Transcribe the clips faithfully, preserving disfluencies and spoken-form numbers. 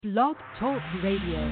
Blog Talk Radio.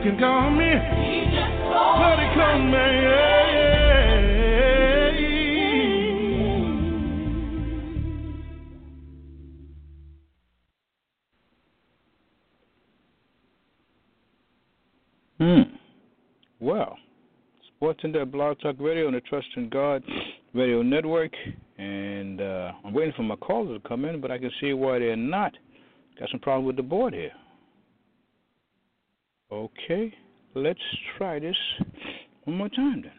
can call me. Bloody come, man. Yeah, yeah, yeah. Hmm. Well, Sports in there, Blog Talk Radio on the Trust in God Radio Network. And uh, I'm waiting for my callers to come in, but I can see why they're not. Got some problem with the board here. Okay, let's try this one more time then.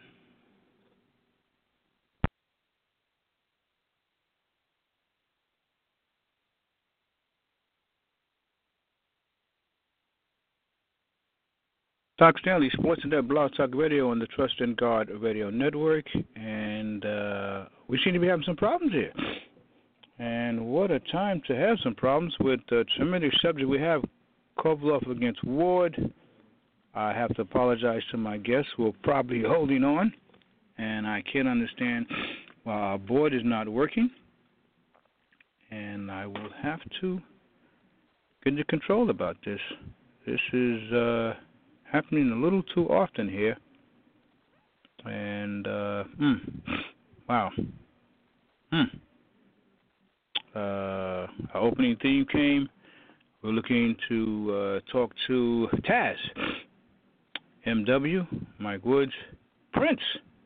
Talk Stanley, Sports and That Blog Talk Radio on the Trust in God Radio Network, and uh, we seem to be having some problems here. And what a time to have some problems with the tremendous subject we have, Kovalev against Ward. I have to apologize to my guests who are probably holding on, and I can't understand why our board is not working, and I will have to get into control about this. This is uh, happening a little too often here, and uh, hmm, wow. Hmm. Uh, our opening theme came. We're looking to uh, talk to Taz, M W, Mike Woods, Prince,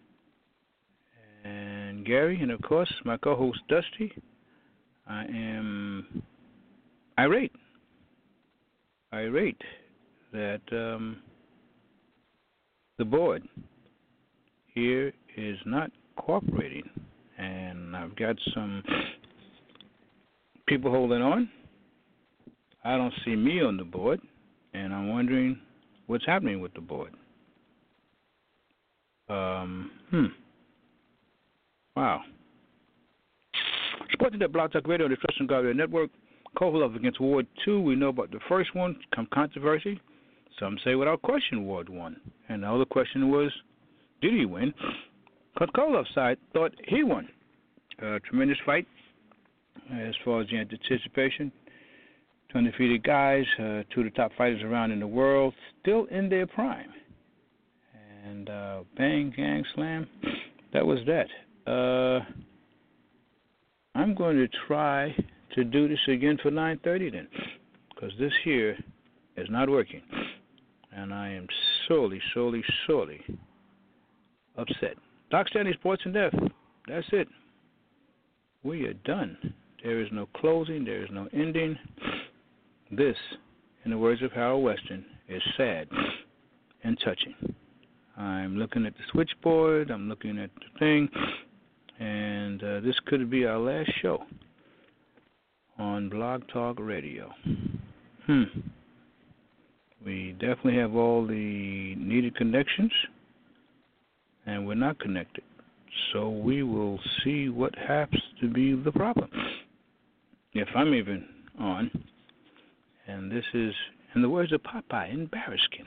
and Gary, and of course my co-host Dusty. I am irate, irate that um, the board here is not cooperating, and I've got some people holding on. I don't see me on the board, and I'm wondering what's happening with the board. Um, hmm. Wow. Sporting that Blog Talk Radio on the Trust and God Radio Network. Kovalev against Ward two. We know about the first one, some controversy. Some say without question Ward won. And the other question was, did he win? Because Kovalev's side thought he won. A tremendous fight. As far as the anticipation, two undefeated guys, uh, two of the top fighters around in the world, still in their prime. And uh, bang, gang, slam, that was that. Uh, I'm going to try to do this again for nine thirty then, because this here is not working. And I am sorely, sorely, sorely upset. Doc Stanley, Sports and Death, that's it. We are done. There is no closing. There is no ending. This, in the words of Harold Weston, is sad and touching. I'm looking at the switchboard. I'm looking at the thing. And uh, this could be our last show on Blog Talk Radio. Hmm. We definitely have all the needed connections, and we're not connected. So we will see what happens to be the problem. If I'm even on, and this is, in the words of Popeye, embarrassing.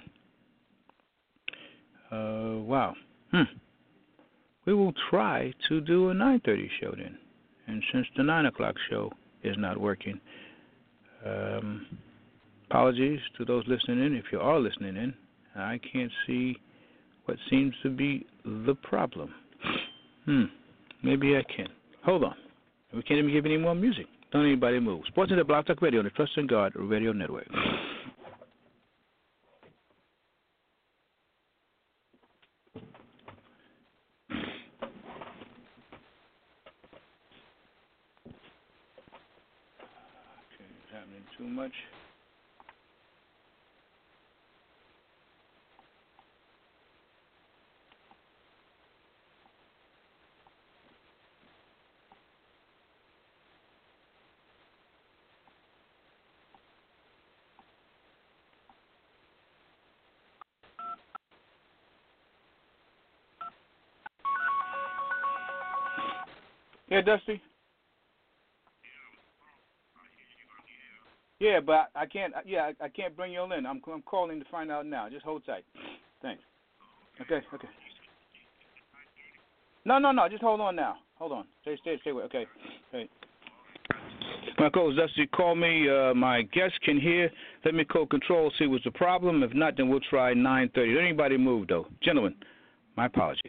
Uh, wow. Hmm. We will try to do a nine thirty show then. And since the nine o'clock show is not working, um, apologies to those listening in. If you are listening in, I can't see what seems to be the problem. Hmm. Maybe I can. Hold on. We can't even give any more music. Don't anybody move. Sports at the Blog Talk Radio on the Trust in God Radio Network. Okay, it's happening too much. Yeah, Dusty? Yeah, but I can't. Yeah, I can't bring you all in. I'm, I'm calling to find out now. Just hold tight. Thanks. Okay, okay. No, no, no. Just hold on now. Hold on. Stay, stay, stay. With. Okay. Hey. My co-host Dusty, call me. Uh, my guest can hear. Let me co-control, see what's the problem. If not, then we'll try nine thirty. Don't anybody move, though. Gentlemen, my apologies.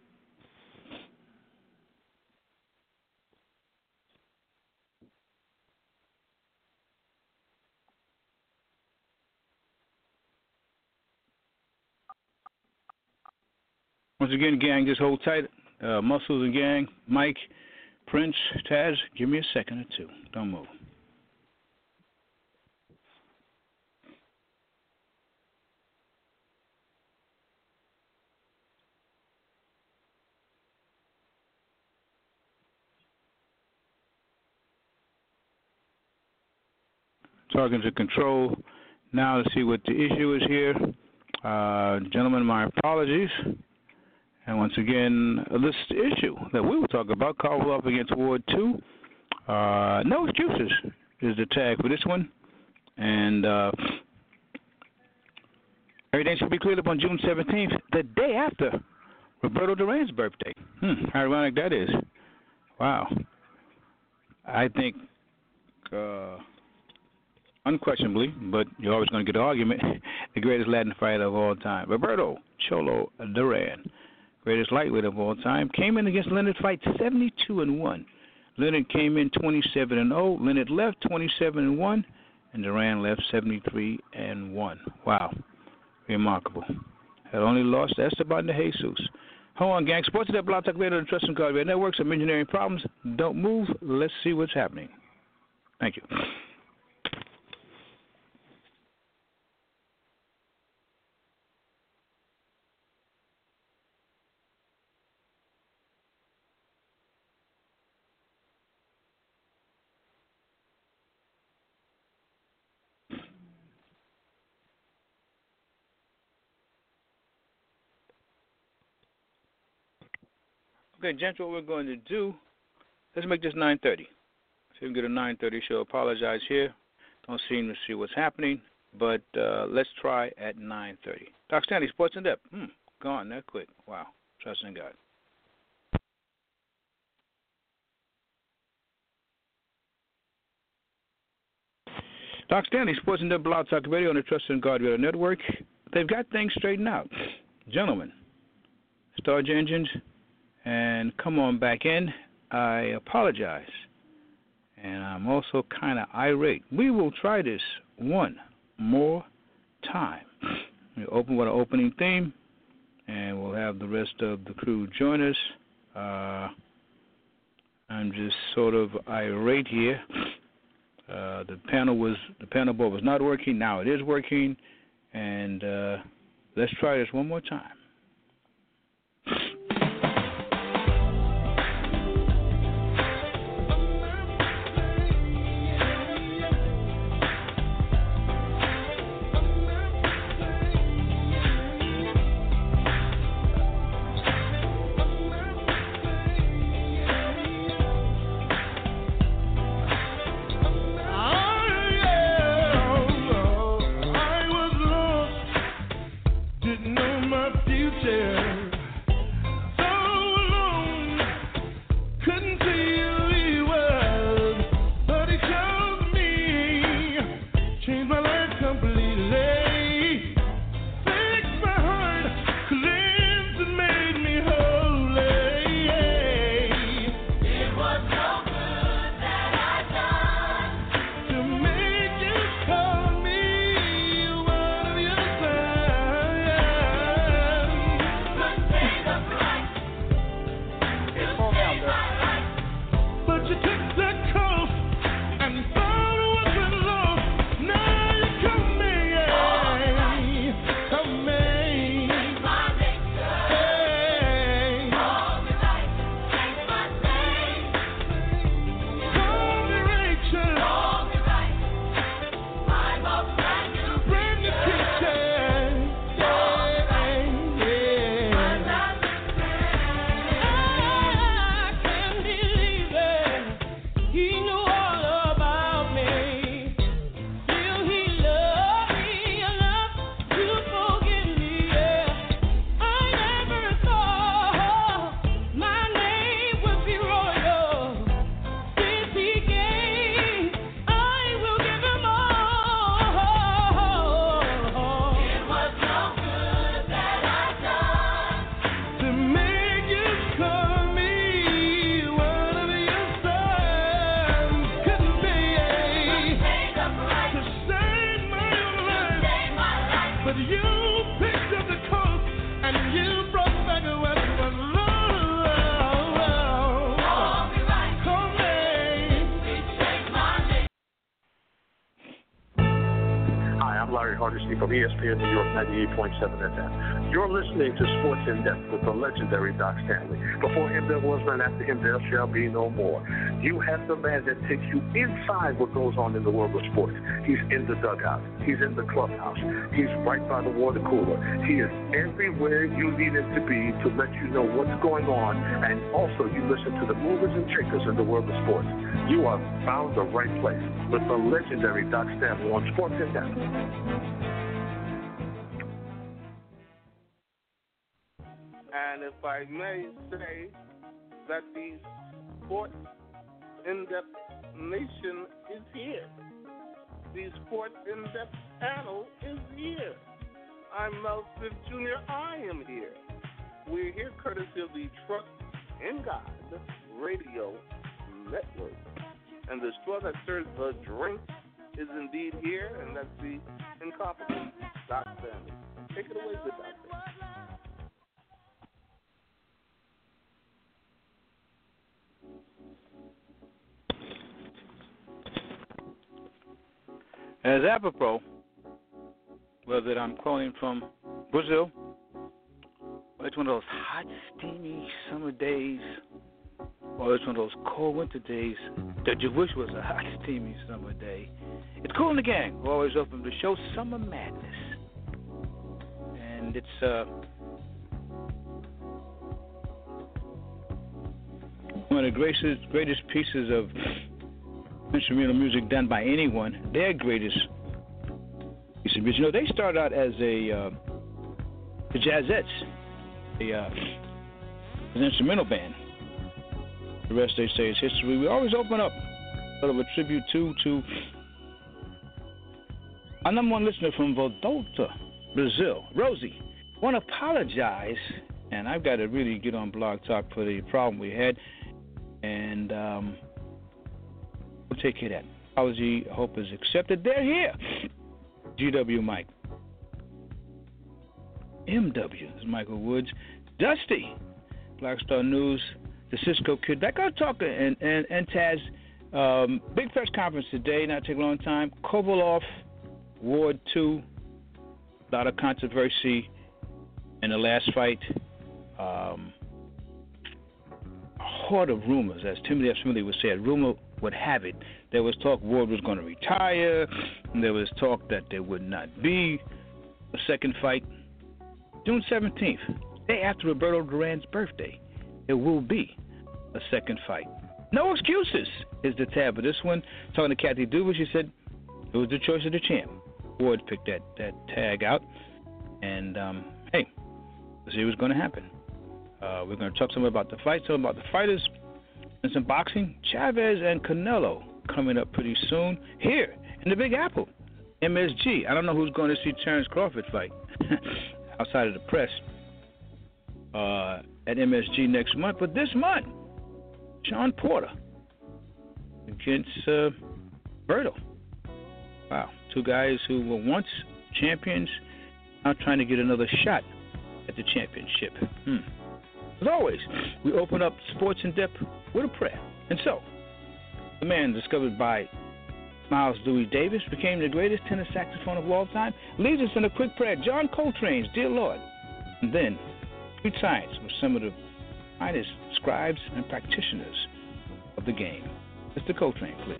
Once again, gang, just hold tight. Uh, Muscles and gang, Mike, Prince, Taz, give me a second or two. Don't move. Talking to control now to see what the issue is here. Uh, gentlemen, my apologies. And once again, this issue that we will talk about, Caldwell up against Ward two. Uh, no excuses is the tag for this one. And uh, everything should be cleared up on June seventeenth, the day after Roberto Duran's birthday. Hmm, how ironic that is. Wow. I think, uh, unquestionably, but you're always going to get an argument, the greatest Latin fighter of all time, Roberto Cholo Duran, greatest lightweight of all time, came in against Leonard fight seventy-two and one. Leonard came in twenty-seven and oh. Leonard left twenty-seven and one, and Duran left seventy-three and one. Wow, remarkable. Had only lost to Esteban de Jesus. Hold on, gang. Sports at Blog Talk Radio and Trust and Card Radio Network. Some engineering problems. Don't move. Let's see what's happening. Thank you. Okay, gents, what we're going to do, let's make this nine thirty. See if we can get a nine thirty show. Apologize here. Don't seem to see what's happening, but uh, let's try at nine thirty. Doc Stanley, Sports in Depth. Hmm, gone that quick. Wow, trust in God. Doc Stanley, Sports in Depth, Blog Talk Radio on the Trust in God Radio Network. They've got things straightened out. Gentlemen, start your engines and come on back in. I apologize. And I'm also kind of irate. We will try this one more time. We open with an opening theme, and we'll have the rest of the crew join us. Uh, I'm just sort of irate here. Uh, the panel was the panel board was not working. Now it is working, and uh, let's try this one more time. Didn't know my future. But you picked up the coast and you brought back what was love. Call me right. Call me. My name. Hi, I'm Larry Hardesty from E S P N New York ninety-eight point seven F M. You're listening to Sports in Depth with the legendary Doc Stanley. Before him there was none, after him there shall be no more. You have the man that takes you inside what goes on in the world of sports. He's in the dugout. He's in the clubhouse. He's right by the water cooler. He is everywhere you need him to be to let you know what's going on. And also you listen to the movers and shakers in the world of sports. You are found the right place with the legendary Doc Stanley on Sports in Depth. And if I may say that the Sports In-Depth Nation is here. The Sports In-Depth panel is here. I'm Mel Smith Junior I am here. We're here courtesy of the Trust in God Radio Network. And the straw that serves the drink is indeed here, and that's the incomparable Doc Stanley. Take it away, good doctor. As apropos, whether I'm calling from Brazil, or it's one of those hot, steamy summer days, or it's one of those cold winter days that you wish was a hot, steamy summer day. It's Kool and the Gang. We're always open to show Summer Madness. And it's uh, one of the greatest, greatest pieces of instrumental music done by anyone, their greatest piece of music. You know, they started out as a uh, the Jazzettes, a, uh, an instrumental band. The rest, they say, is history. We always open up sort of a tribute to to our number one listener from Volta, Brazil, Rosie. I want to apologize, and I've got to really get on Blog Talk for the problem we had, and um, we'll take care of that. Apology, I hope, is accepted. They're here. G W Mike. M W is Michael Woods. Dusty, Black Star News, the Cisco Kid. Back on talk and, and, and Taz. Um, big press conference today, not take a long time. Kovalev, Ward two. A lot of controversy in the last fight. Um, a horde of rumors, as Timothy F. Smiley would say. Rumor would have it. There was talk Ward was going to retire. And there was talk that there would not be a second fight. June seventeenth, day after Roberto Duran's birthday, there will be a second fight. No excuses is the tab of this one. Talking to Kathy Duber, she said it was the choice of the champ. Ward picked that, that tag out. And, um, hey, let's see what's going to happen. Uh, we're going to talk some about the fight, some about the fighters, and some boxing. Chavez and Canelo coming up pretty soon here in the Big Apple. M S G. I don't know who's going to see Terrence Crawford fight outside of the press uh, at M S G next month. But this month, Sean Porter against uh, Berto. Wow. Two guys who were once champions, now trying to get another shot at the championship. Hmm. As always, we open up Sports in Depth with a prayer. And so, the man discovered by Miles Dewey Davis became the greatest tenor saxophone of all time, leads us in a quick prayer. John Coltrane's Dear Lord. And then, Sweet Science with some of the finest scribes and practitioners of the game. Mister Coltrane, please.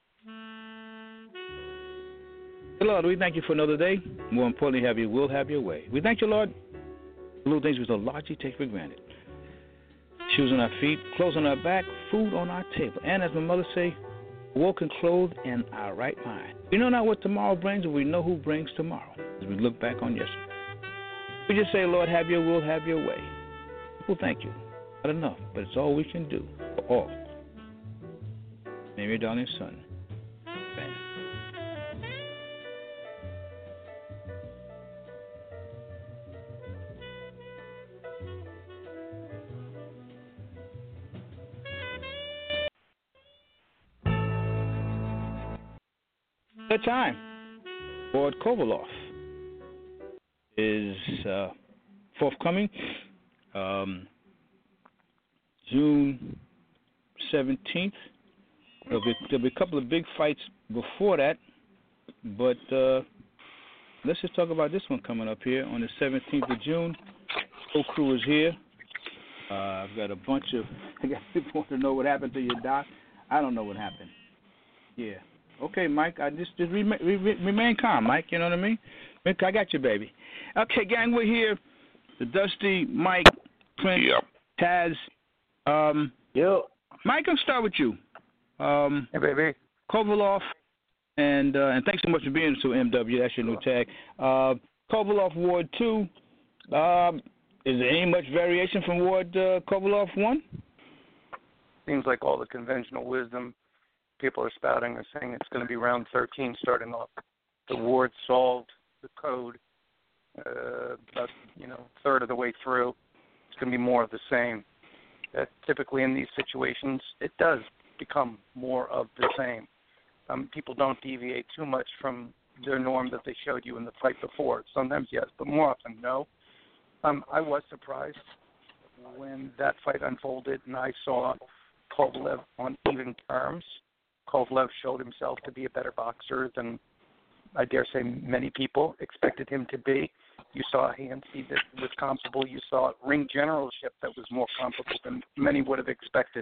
Dear Lord, we thank you for another day. More importantly, have your will, have your way. We thank you, Lord, for little things we so largely take for granted. Shoes on our feet, clothes on our back, food on our table. And as my mother say, walk and clothed in our right mind. We know not what tomorrow brings, but we know who brings tomorrow as we look back on yesterday. We just say, Lord, have your will, have your way. Well, thank you. Not enough, but it's all we can do for all. Name your darling son, Ben. That time, Ward Kovalev is uh, forthcoming. Um, June seventeenth. There'll be, there'll be a couple of big fights before that, but uh, let's just talk about this one coming up here on the seventeenth of June. Whole crew is here. Uh, I've got a bunch of I got people want to know what happened to your doc. I don't know what happened. Yeah. Okay, Mike. I just just remain, remain calm, Mike. You know what I mean? I got you, baby. Okay, gang. We're here. The Dusty, Mike, Prince, yep. Taz. Um, yep. Mike, I'll start with you. Um, hey, baby. Kovaloff, and uh, and thanks so much for being so M W. That's your new tag. Uh, Kovaloff Ward two. Um, is there any much variation from Ward uh, Kovaloff one? Seems like all the conventional wisdom people are spouting are saying it's going to be round thirteen starting off. The Ward solved the code uh, about you know third of the way through. It's going to be more of the same. That typically in these situations it does become more of the same. Um, people don't deviate too much from their norm that they showed you in the fight before. Sometimes yes, but more often no. Um, I was surprised when that fight unfolded and I saw Kovalev on even terms. Kovalev showed himself to be a better boxer than I dare say many people expected him to be. You saw a hand speed that was comparable. You saw ring generalship that was more comparable than many would have expected.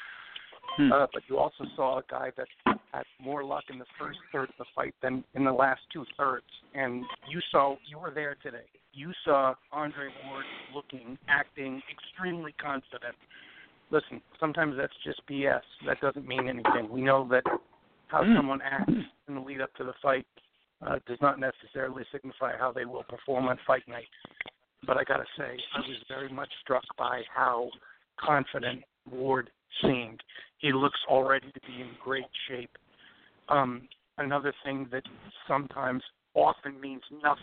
Hmm. Uh, but you also saw a guy that had more luck in the first third of the fight than in the last two thirds. And you saw, you were there today. You saw Andre Ward looking, acting extremely confident. Listen, sometimes that's just B S. That doesn't mean anything. We know that how mm. someone acts in the lead up to the fight uh, does not necessarily signify how they will perform on fight night. But I got to say, I was very much struck by how confident Ward seemed. He looks already to be in great shape. Um, another thing that sometimes often means nothing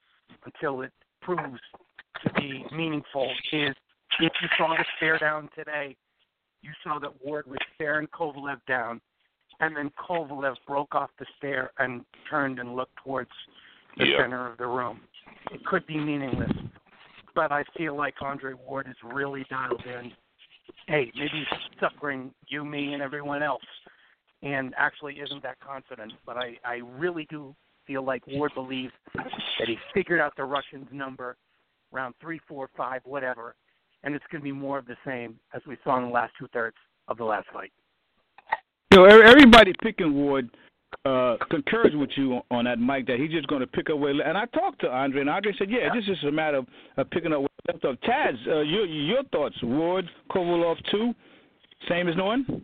until it proves to be meaningful is if you saw the stare down today, you saw that Ward was staring Kovalev down, and then Kovalev broke off the stare and turned and looked towards the yep. center of the room. It could be meaningless, but I feel like Andre Ward is really dialed in. Hey, maybe he's suffering you, me, and everyone else, and actually isn't that confident. But I, I really do feel like Ward believes that he figured out the Russians' number, round three, four, five, whatever, and it's going to be more of the same as we saw in the last two-thirds of the last fight. You know, everybody picking Ward uh, concurs with you on that, Mike, that he's just going to pick up where. And I talked to Andre, and Andre said, yeah, this is just a matter of, of picking up where left off. Taz, uh, your, your thoughts, Ward, Kovalev two, same as Norton?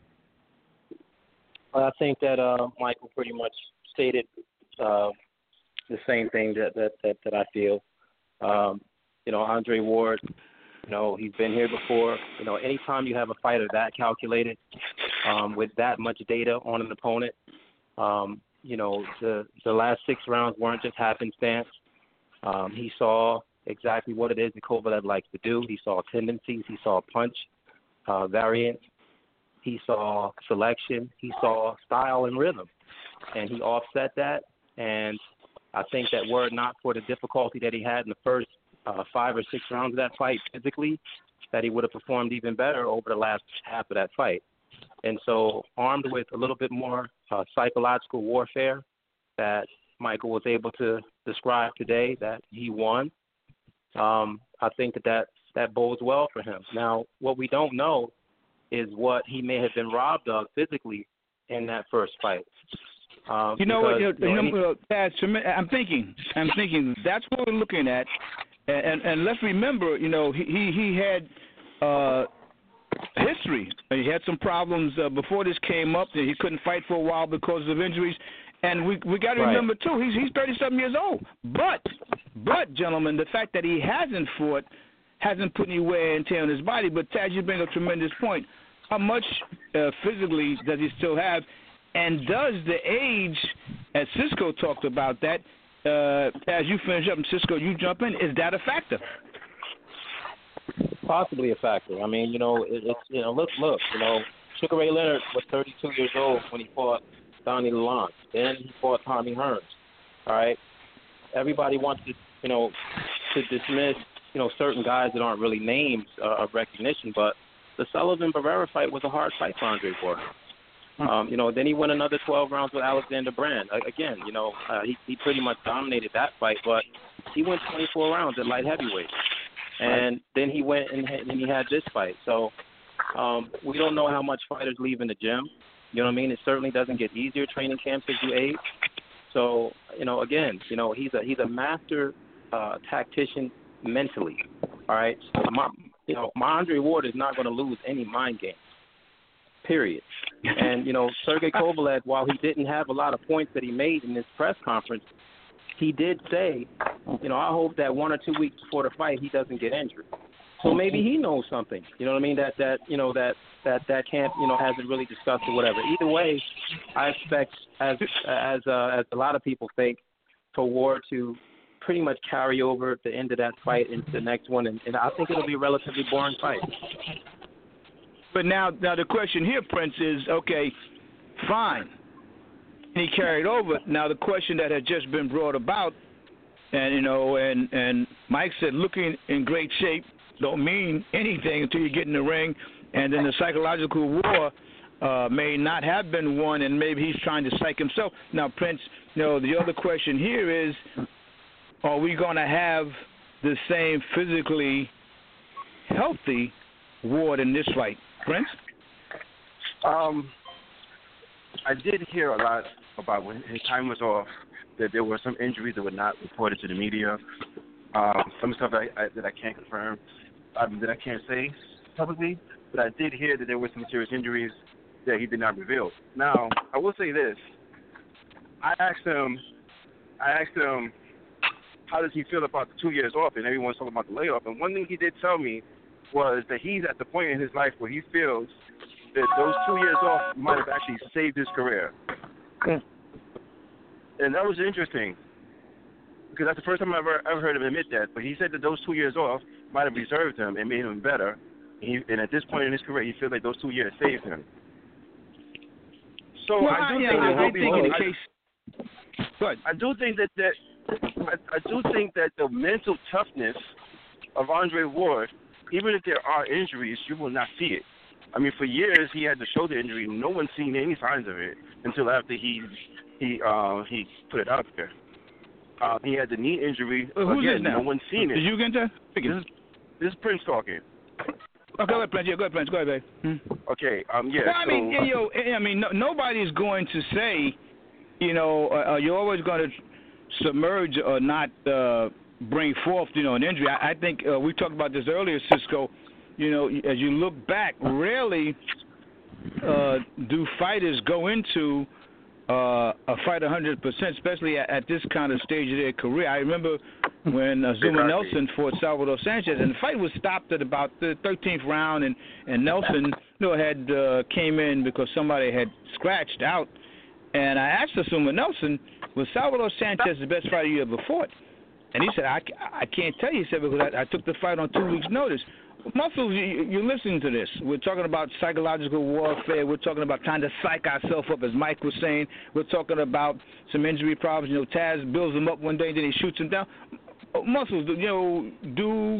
I think that uh, Michael pretty much stated uh, the same thing that, that, that, that I feel. Um, you know, Andre Ward, you know, he's been here before. You know, anytime you have a fighter that calculated um, with that much data on an opponent, um, you know, the the last six rounds weren't just happenstance. Um, he saw exactly what it is that Kovalev likes to do. He saw tendencies. He saw punch uh, variance. He saw selection. He saw style and rhythm. And he offset that. And I think that were it not for the difficulty that he had in the first uh, five or six rounds of that fight physically, that he would have performed even better over the last half of that fight. And so armed with a little bit more uh, psychological warfare that Michael was able to describe today, that he won, um, I think that, that that bodes well for him. Now, what we don't know is what he may have been robbed of physically in that first fight. Um, you know because, what? You know, you know, any... I'm thinking. I'm thinking. That's what we're looking at. And, and, and let's remember, you know, he he, he had uh, history. He had some problems uh, before this came up. He couldn't fight for a while because of injuries. And we we got to right. remember too, he's he's thirty-something years old. But but gentlemen, the fact that he hasn't fought hasn't put any wear and tear on his body. But Taz, you bring a tremendous point. How much uh, physically does he still have? And does the age, as Cisco talked about that, uh, as you finish up and Cisco, you jump in, is that a factor? Possibly a factor. I mean, you know, it, it's, you know, look, look, you know, Sugar Ray Leonard was thirty-two years old when he fought Donnie Lalonde. Then he fought Tommy Hearns. All right? Everybody wants to, you know, to dismiss, you know, certain guys that aren't really names uh, of recognition, but the Sullivan-Barrera fight was a hard fight for Andre Ward. Um, you know, then he went another twelve rounds with Alexander Brand. Again, you know, uh, he, he pretty much dominated that fight, but he went twenty-four rounds at light heavyweight. And then he went and, and he had this fight. So um, we don't know how much fighters leave in the gym. You know what I mean? It certainly doesn't get easier training camps as you age. So, you know, again, you know, he's a he's a master uh, tactician mentally. All right? My, you know, my Andre Ward is not going to lose any mind games. Period. And, you know, Sergey Kovalev, while he didn't have a lot of points that he made in this press conference, he did say, you know, I hope that one or two weeks before the fight he doesn't get injured. So maybe he knows something, you know what I mean, that, that you know, that, that, that camp, you know, hasn't really discussed or whatever. Either way, I expect, as as uh, as a lot of people think, for Ward to pretty much carry over the end of that fight into the next one, and, and I think it'll be a relatively boring fight. But now, now the question here, Prince, is, okay, fine. He carried over. Now the question that has just been brought about, and, you know, and, and Mike said looking in great shape don't mean anything until you get in the ring, and then the psychological war uh, may not have been won, and maybe he's trying to psych himself. Now, Prince, you know, the other question here is, are we going to have the same physically healthy Ward in this fight? Prince? Um, I did hear a lot about when his time was off, that there were some injuries that were not reported to the media. Um, some stuff I, I, that I can't confirm, um, that I can't say publicly, but I did hear that there were some serious injuries that he did not reveal. Now, I will say this. I asked him, I asked him, how does he feel about the two years off? And everyone's talking about the layoff. And one thing he did tell me was that he's at the point in his life where he feels that those two years off might have actually saved his career. Mm. And that was interesting, because that's the first time I ever ever heard him admit that. But he said that those two years off might have reserved him and made him better. And, he, and at this point in his career, he feels like those two years saved him. So well, I do yeah, think, I, that I think in the I, case. Good. I do think that that I, I do think that the mental toughness of Andre Ward, even if there are injuries, you will not see it. I mean, for years he had the shoulder injury. No one's seen any signs of it until after he he uh, he put it out there. Uh, he had the knee injury. Well, who's Again, this now? no one's seen it. Did you get into this is, this is Prince talking. Oh, go ahead, Prince. Yeah, go ahead, Prince. Go ahead, babe. Hmm. Okay. Um. Yeah. Well, I so, mean, you know, I mean, no, nobody's going to say, you know, uh, you're always going to submerge or not uh, bring forth, you know, an injury. I, I think uh, we talked about this earlier, Cisco. You know, as you look back, rarely uh, do fighters go into uh, a fight one hundred percent, especially at, at this kind of stage of their career. I remember when uh, Zuma Nelson fought Salvador Sanchez, and the fight was stopped at about the thirteenth round, and, and Nelson, you know, had uh, came in because somebody had scratched out. And I asked Zuma Nelson, was Salvador Sanchez the best fighter you ever fought? And he said, I, I can't tell you, he said, because I, I took the fight on two weeks' notice. Muscles, you, you're listening to this. We're talking about psychological warfare. We're talking about trying to psych ourselves up, as Mike was saying. We're talking about some injury problems. You know, Taz builds him up one day, and then he shoots him down. Muscles, you know, do.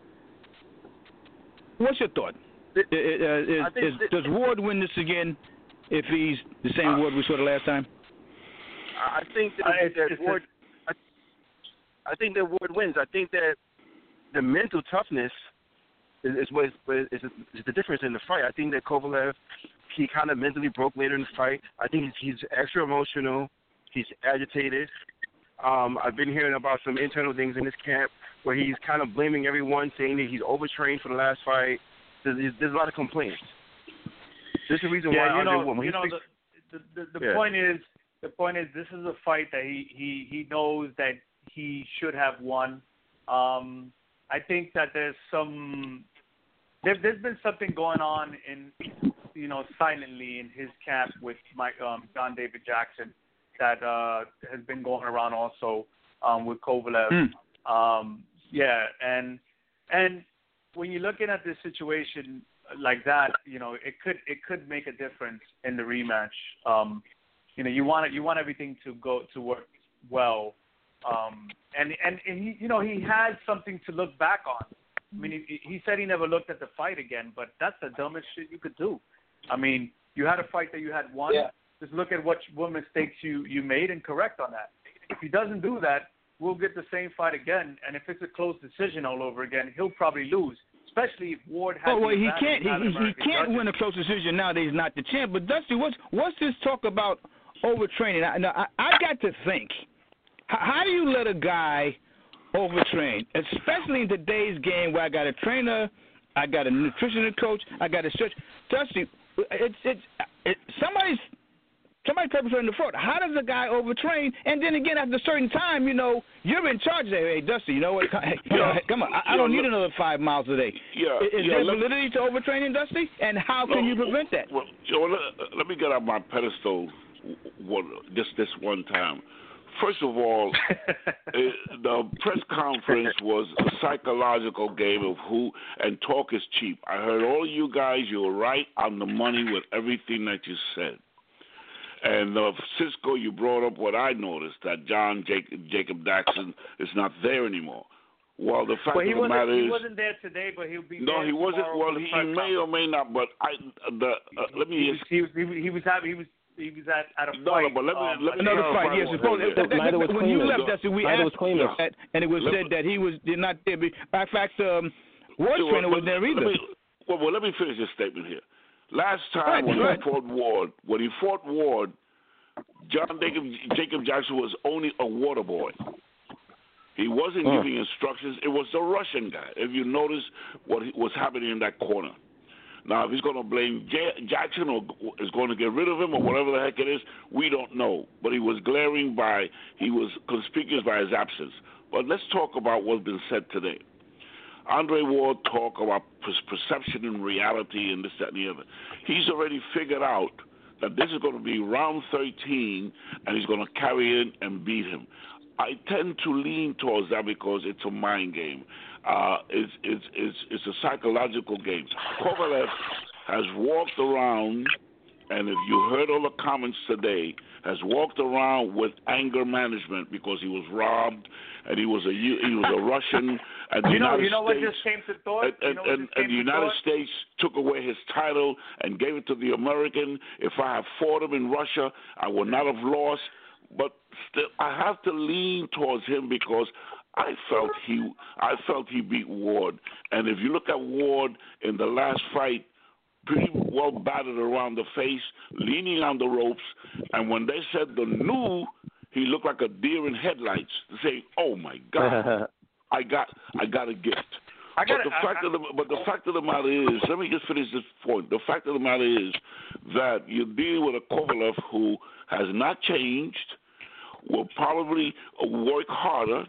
What's your thought? Is, is, does Ward win this again if he's the same uh, Ward we saw the last time? I think that, uh, that Ward. I, I think that Ward wins. I think that the mental toughness is, is what is, is, is the difference in the fight. I think that Kovalev, he kind of mentally broke later in the fight. I think he's, he's extra emotional. He's agitated. Um, I've been hearing about some internal things in his camp where he's kind of blaming everyone, saying that he's overtrained for the last fight. There's, there's a lot of complaints. This is the reason yeah, why you know, Andre, when you he know speaks, the the, the, the yeah. point is the point is this is a fight that he, he, he knows that he should have won. Um, I think that there's some there, there's been something going on in you know silently in his camp with Mike um, John David Jackson that uh, has been going around also um, with Kovalev. Mm. Um, yeah, and and when you're looking at this situation like that, you know, it could it could make a difference in the rematch. Um, you know, you want it, you want everything to go to work well, um, and and, and he, you know, he had something to look back on. I mean, he, he said he never looked at the fight again, but that's the dumbest shit you could do. I mean, you had a fight that you had won. Yeah. Just look at what what mistakes you, you made and correct on that. If he doesn't do that, we'll get the same fight again. And if it's a close decision all over again, he'll probably lose. Especially if Ward has. Oh well, he can't. He, he, he can't win a close decision now that he's not the champ. But Dusty, what's what's this talk about overtraining? I, now, I, I got to think. How, how do you let a guy overtrain, especially in today's game where I got a trainer, I got a nutritional coach, I got a search. Dusty, it's it's it, somebody's somebody's perpetrating the fraud. How does a guy overtrain? And then again, after a certain time, you know, you're in charge there. Hey, Dusty, you know what? Hey, come, yeah. on, come on, I, I don't need another five miles a day. Yeah, is yeah, there let, validity to overtraining, Dusty? And how no, can you prevent that? Well, Joe, let, let me get on my pedestal one, just this one time. First of all, it, the press conference was a psychological game of who, and talk is cheap. I heard all of you guys, you were right on the money with everything that you said. And uh, Cisco, you brought up what I noticed, that John Jacob, Jacob Jackson is not there anymore. Well, the fact well, of the matter he is... He wasn't there today, but he'll be no, there he wasn't. Well, the he, he may or may not, but I... The, uh, let me... He was, he was, he was, he was having... He was, He was at, at a no, fight. No, but let me, um, let me another fight. Yes, suppose, that, that, that, when you left, that's we Neither asked was that, and it was let said that he was did not there. Be, in fact, um, Ward's well, trainer wasn't there either. Me, well, well, let me finish this statement here. Last time right, when right. he fought Ward, when he fought Ward, John Jacob, Jacob Jackson was only a water boy. He wasn't huh. giving instructions. It was the Russian guy. If you notice what was happening in that corner. Now, if he's going to blame J- Jackson or is going to get rid of him or whatever the heck it is, we don't know. But he was glaring by, he was conspicuous by his absence. But let's talk about what's been said today. Andre Ward talked about perception and reality and this, that, and the other. He's already figured out that this is going to be round thirteen and he's going to carry in and beat him. I tend to lean towards that because it's a mind game. Uh, it's, it's, it's, it's a psychological game. Kovalev has walked around, and if you heard all the comments today, has walked around with anger management because he was robbed, and he was a he was a Russian. And the you know, United you know what States, just came to thought. And, and, you know what and, just came and the to United thought? States took away his title and gave it to the American. If I had fought him in Russia, I would not have lost. But still, I have to lean towards him because I felt he, I felt he beat Ward. And if you look at Ward in the last fight, pretty well battered around the face, leaning on the ropes. And when they said the new, he looked like a deer in headlights. To say, "Oh my God, I got, I got a gift." I but gotta, the fact I, of the, but the fact of the matter is, let me just finish this point. The fact of the matter is that you're dealing with a Kovalev who has not changed, will probably work harder,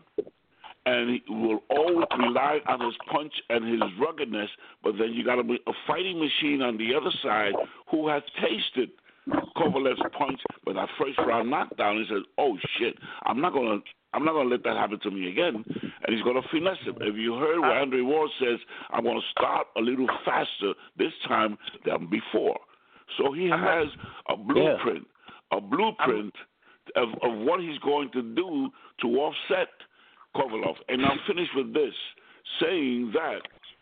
and he will always rely on his punch and his ruggedness. But then you got to be a fighting machine on the other side who has tasted Kovalev's punch, but that first round knockdown, he says, "Oh shit, I'm not gonna." I'm not going to let that happen to me again. And he's going to finesse him. If you heard what Andre Ward says, I'm going to start a little faster this time than before. So he has a blueprint, a blueprint of, of what he's going to do to offset Kovalev. And I'll finish with this, saying that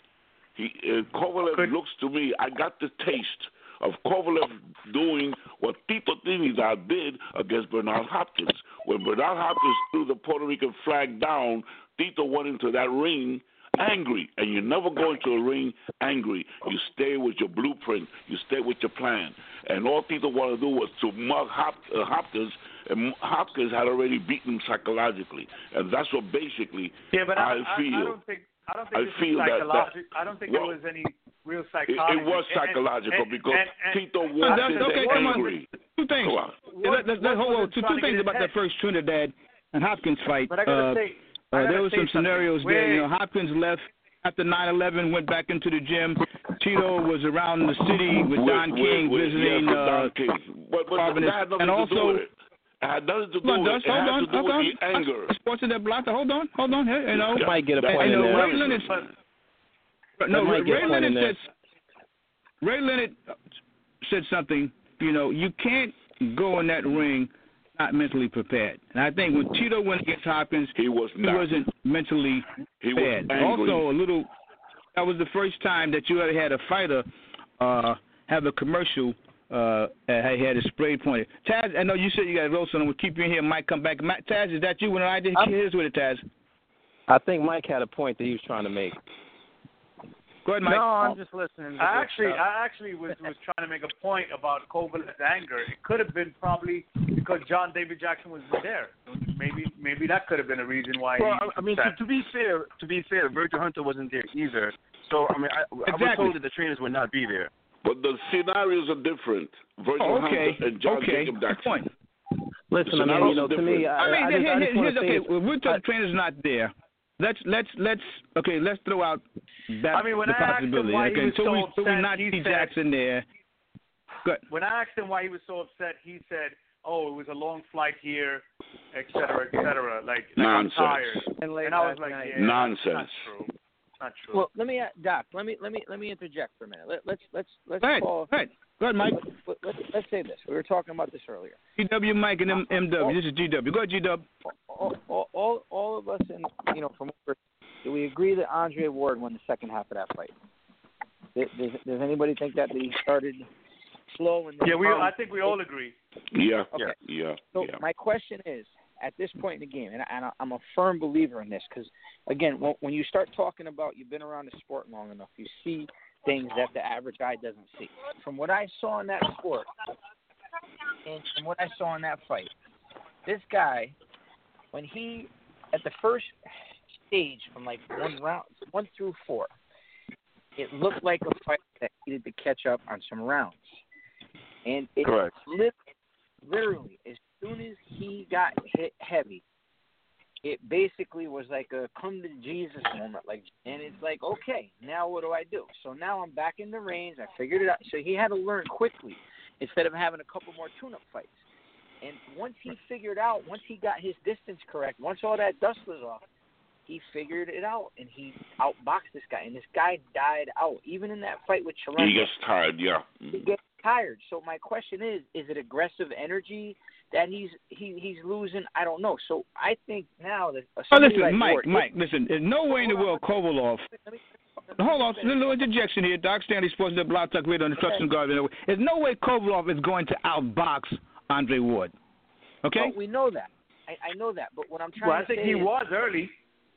he, uh, Kovalev looks to me, I got the taste of Kovalev doing what Tito Trinidad did against Bernard Hopkins. When Bernard Hopkins threw the Puerto Rican flag down, Tito went into that ring angry. And you never go into a ring angry. You stay with your blueprint. You stay with your plan. And all Tito wanted to do was to mug Hop, uh, Hopkins, and Hopkins had already beaten him psychologically. And that's what basically yeah, but I, I feel. I, I don't think, I don't think I this feel is that, psychological. that, I don't think well, there was any real It, psychology. it was psychological and, and, because and, and, Tito and, wanted and, to okay, get come on. angry. Two things. Go on. Yeah, let, let, let, hold on. Two, two things about that first Trinidad and Hopkins fight. But I gotta uh, say, I uh, gotta there were say some scenarios Wait. there. You know, Hopkins left after nine eleven, went back into the gym. Tito was around the city with, with Don with, King with, visiting. Yes, with uh, Don King. But, but that had nothing and also, to do with it. It had nothing to do Hold on, with it. It hold had on, to do hold with on. the anger. Sports in that block. Hold on, hold on. Here, you know, Yeah, might get a point and, in and, there. Ray Leonard. That No, might Ray, get a Ray point Leonard in there. said. Ray Leonard said something. You know, you can't go in that ring not mentally prepared. And I think when Tito went against Hopkins, he was he not. wasn't mentally he prepared. Was angry. Also, a little. That was the first time that you ever had a fighter uh, have a commercial. Uh, he had a spray pointed. Taz, I know you said you got to roll, so we'll keep you in here. Mike, come back. Taz, is that you? When I did here's with it, Taz. I think Mike had a point that he was trying to make. Go ahead, Mike. No, I'm just listening. To I this actually, stuff. I actually was, was trying to make a point about Kovalev's anger. It could have been probably because John David Jackson was there. Maybe, maybe that could have been a reason why. Well, he I, I mean, to, to be fair, to be fair, Virgil Hunter wasn't there either. So I mean, I, exactly. I was told that the trainers would not be there. But the scenarios are different. Virgil oh, okay. Hunter and John okay. Jacob Jackson. Good point. Listen, I mean, you know, to me, I, I mean, I just, here, I just here, here's, okay. say, Well, we're talking trainers not there. Let's let's let's okay. Let's throw out that I mean, when the I asked him possibility. why Okay, he was until so we until we upset, not he see said- Jackson there. Good. When I asked him why he was so upset, he said, "Oh, it was a long flight here, et cetera, et cetera. Like, like I'm Nonsense. tired." And, late And I was last like, night. "Yeah, Nonsense. That's not true. Not true." Well, let me, uh, Doc. Let me let me let me interject for a minute. Let, let's let's let's Go ahead. call. Go ahead. Go ahead, Mike. Let, let, let's say this. We were talking about this earlier. G W Mike and M- MW. This is G W. Go ahead, G W. All, all, all, all of us, in you know, from do we agree that Andre Ward won the second half of that fight? Does, does, does anybody think that he started slow and then yeah, we. um, I think we all agree. Yeah, Okay. yeah, So yeah. my question is, at this point in the game, and, I, and I'm a firm believer in this, because again, when, when you start talking about you've been around the sport long enough, you see things that the average guy doesn't see. From what I saw in that sport, and from what I saw in that fight, this guy, when he at the first stage from like one round, one through four, it looked like a fight that needed to catch up on some rounds, and it Correct. lit, literally as soon as he got hit heavy, it basically was like a come to Jesus moment. Like, and it's like, okay, now what do I do? So now I'm back in the range. I figured it out. So he had to learn quickly instead of having a couple more tune-up fights. And once he figured out, once he got his distance correct, once all that dust was off, he figured it out, and he outboxed this guy. And this guy died out. Even in that fight with Chirenko, He gets tired, yeah. he gets tired. So my question is, is it aggressive energy that he's he, he's losing? I don't know. So I think now that Oh, somebody listen, like Mike, Ward, Mike, listen. There's no way in the world Kovalov. Hold on, a little interjection here. Doc Stanley, Sports Net, Blog Talk Radio, Instruction Guard. There's no way Kovalov is going to outbox Andre Ward. Okay? Well, we know that. I, I know that. But what I'm trying Well, I to think say he is, was early.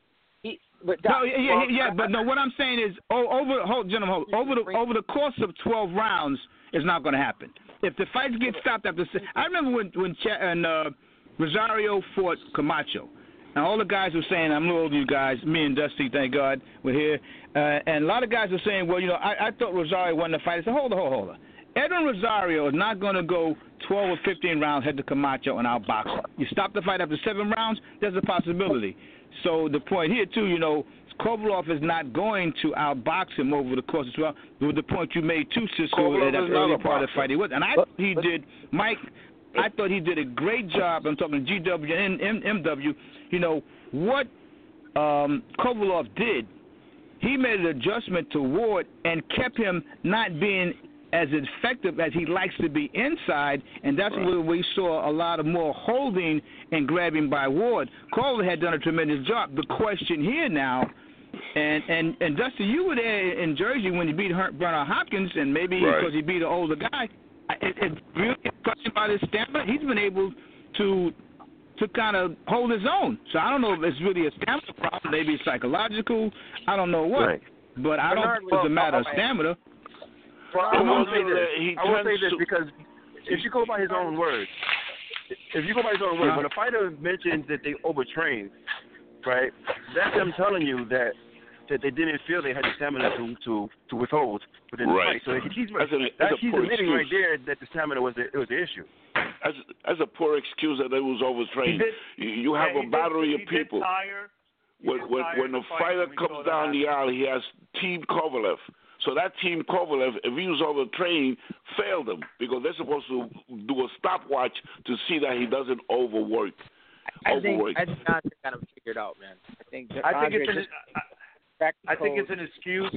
He, but No, Doc, yeah, yeah, well, yeah, but no. What I'm saying is, oh, over, hold, gentlemen, hold, over the over the course of twelve rounds, it's not going to happen. If the fights get stopped after, I remember when when Ch- and uh, Rosario fought Camacho, and all the guys were saying, "I'm a little older, you guys." Me and Dusty, thank God, we're here, uh, and a lot of guys were saying, "Well, you know, I, I thought Rosario won the fight." I said, "Hold on, hold on, hold on. Edwin Rosario is not going to go twelve or fifteen rounds head to Camacho and outbox him. You stop the fight after seven rounds, there's a possibility." So the point here, too, you know, Kovalov is not going to outbox him over the course of twelve. With the point you made, too, Cisco, at that early part of the fight he was. And I thought he did, Mike, I thought he did a great job. I'm talking G W and M W. You know, what um, Kovalov did, he made an adjustment to Ward and kept him not being as effective as he likes to be inside, and that's right. where we saw a lot of more holding and grabbing by Ward. Kovalov had done a tremendous job. The question here now, and and, and Dusty, you were there in Jersey when he beat Bernard Hopkins, and maybe right. because he beat an older guy, it, it really a question about his stamina. He's been able to to kind of hold his own. So I don't know if it's really a stamina problem, maybe it's psychological, I don't know what. Right. But I don't think it's a matter of stamina. Well, I will say this. I will say this because if you go by his own words, if you go by his own words, when a fighter mentions that they overtrained, right, that's them telling you that that they didn't feel they had the stamina to to, to withhold within right. the fight. So he's, as an, that, as he's admitting right there that the stamina was the, it was the issue. As as a poor excuse that it was overtrained. Did, you, you have yeah, a battery did, of people. Tire, when when, when the fighter comes down the aisle, he has Team Kovalev. So that Team Kovalev, if he was overtrained, failed him because they're supposed to do a stopwatch to see that he doesn't overwork. I overwork. think I think Andre got him figured out, man. I think I think Andre it's an, just I, I think it's an excuse.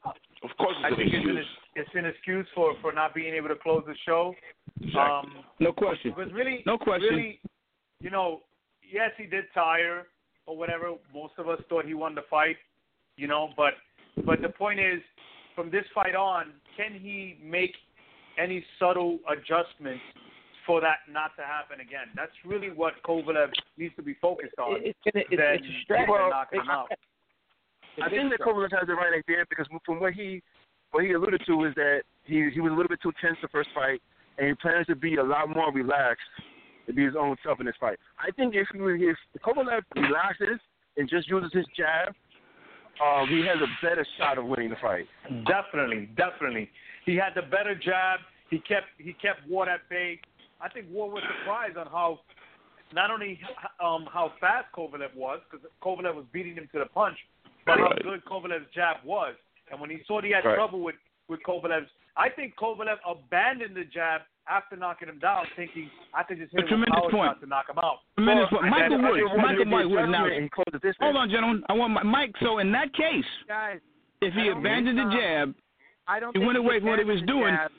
Of course, it's I an think excuse. it's an, it's an excuse for, for not being able to close the show. Exactly. Um, no question. Because really, no question. Really, you know, yes, he did tire or whatever. Most of us thought he won the fight, you know, but but the point is, from this fight on, can he make any subtle adjustments for that not to happen again? That's really what Kovalev needs to be focused on. It's, it's, it's, then it's a strategy. well, knock him out. I think that Kovalev has the right idea because from what he what he alluded to is that he he was a little bit too tense the first fight, and he plans to be a lot more relaxed to be his own self in this fight. I think if he, if Kovalev relaxes and just uses his jab, um, he has a better shot of winning the fight. Definitely, definitely. He had the better jab. He kept he kept Ward at bay. I think Ward was surprised on how not only um, how fast Kovalev was, because Kovalev was beating him to the punch, but right. how good Kovalev's jab was. And when he saw he had right. trouble with, with Kovalev's, I think Kovalev abandoned the jab after knocking him down, thinking I could just hit him with power shot to knock him out. Tremendous point. Michael then, Woods. Michael Mike Woods now. Hold Hold on, gentlemen. I want my, Mike. So in that case, guys, if he abandoned the jab, I don't he went away from what he was doing. Jab.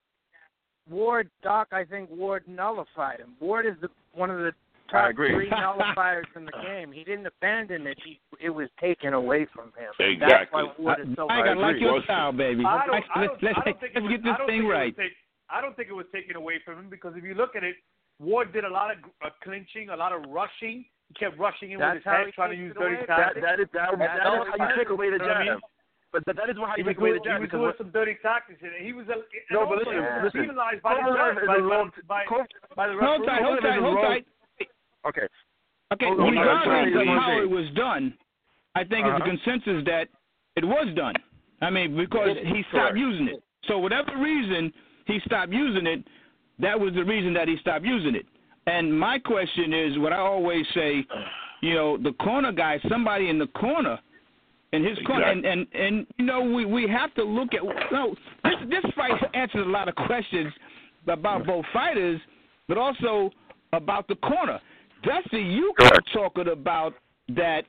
Ward, Doc, I think Ward nullified him. Ward is the one of the top three nullifiers in the game. He didn't abandon it. He, it was taken away from him. Exactly. That's why Ward is so I, I like your style, baby. I don't, let's I don't, let's, I don't think let's was, get this thing right. Take, I don't think it was taken away from him because if you look at it, Ward did a lot of uh, clinching, a lot of rushing. He kept rushing in That's with his head, trying to use dirty tactics. That, that is, that, that, that is how you take away the jab. But that, that is how you take away the jab. He was doing some dirty tactics in it. He was a, no, but listen, yeah. listen. penalized by the judge, by, by, by, by the referee. Hold tight, hold tight, hold tight. Okay. Okay, hold on, regardless of how it was done, I think uh-huh. it's a consensus that it was done. I mean, because he stopped Correct. using it. So whatever reason he stopped using it, that was the reason that he stopped using it. And my question is, what I always say, you know, the corner guy, somebody in the corner, in his corner, exactly. and, and, and you know, we, we have to look at, no, this, this fight answers a lot of questions about both fighters, but also about the corner. Dusty, you kept talking about that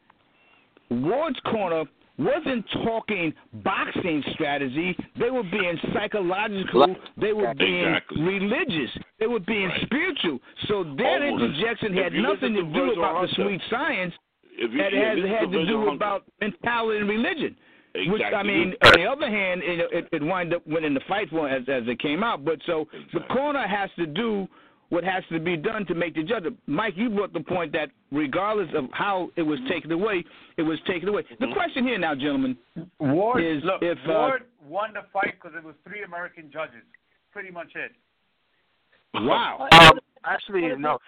Ward's corner wasn't talking boxing strategy. They were being psychological. They were being exactly. religious. They were being right. spiritual. So their Almost. interjection had nothing to do about the sweet science. It had, had to do about mentality and religion. Exactly. Which, I mean, on the other hand, it, it, it wound up winning the fight for as, as it came out. But so exactly. the corner has to do what has to be done to make the judge. Mike, you brought the point that regardless of how it was taken away, it was taken away. The question here now, gentlemen, Ward, is look, if uh, Ward won the fight because it was three American judges. Pretty much it. Wow. Um, actually, no.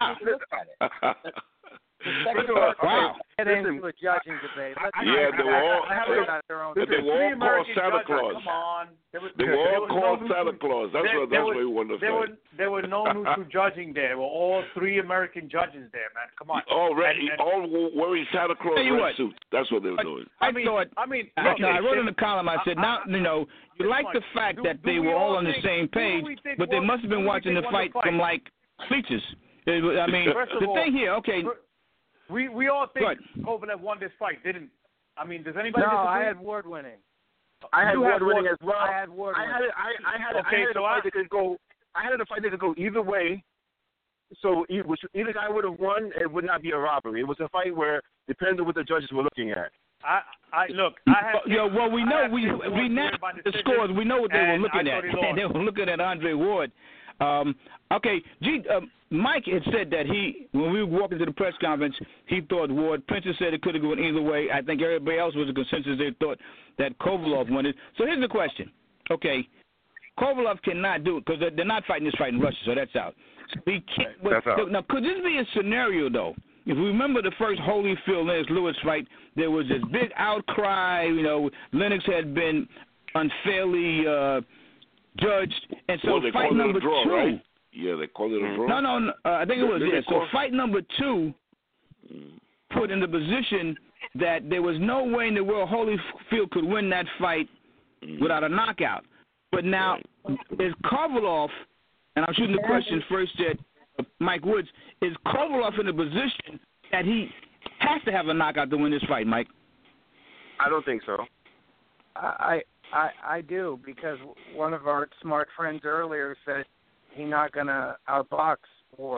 Wow. Get into a judging debate. Let's yeah, they were all, they, they were all called Santa Claus. Come on. There was, they were all there called no Santa Claus. That's there, what there that's was, what we won the there fight. were, there were no neutral judging there. There were all three American judges there, man. Come on. All red, and, and, all wearing Santa Claus red suits. That's what they were doing. I, I mean, thought, I mean, I, okay, no, I wrote if, in the column, I said, I, now, you know, you like the fact do, that do they we were all on think, the same page, but they must have been watching the fight, fight from, like, bleachers. I mean, the all, thing here, okay. We we all think Kovalev won this fight, didn't? I mean, does anybody? No, disagree? I had Ward winning. I had you Ward had winning Ward, as well. I had Ward I had winning. it. I, I had it. Okay, I had so a fight I, that could go. I had a fight that could go either way. So either guy would have won. It would not be a robbery. It was a fight where depending on what the judges were looking at. I, I look. I have. Yo, well, we know we we now the scores. We know what they were looking at. They were looking at Andre Ward. Um, okay, G, uh, Mike had said that he, when we were walking to the press conference, he thought Ward. Princess said it could have gone either way. I think everybody else was a consensus. They thought that Kovalev won it. So here's the question. Okay, Kovalev cannot do it because they're, they're not fighting this fight in Russia, so that's out. So he can't, that's but, out. Now, could this be a scenario, though? If we remember the first Holyfield Lennox Lewis fight, there was this big outcry. You know, Lennox had been unfairly uh, judged, and so well, they fight number draw, two. Right? Yeah, they called it a draw. No, no, no uh, I think it was. Yeah. So fight number two mm. put in the position that there was no way in the world Holyfield could win that fight mm. without a knockout. But now right. is Kovalev, and I'm shooting the question first at uh, Mike Woods. Is Kovalev in a position that he has to have a knockout to win this fight, Mike? I don't think so. I I I do, because one of our smart friends earlier said he's not going to outbox Ward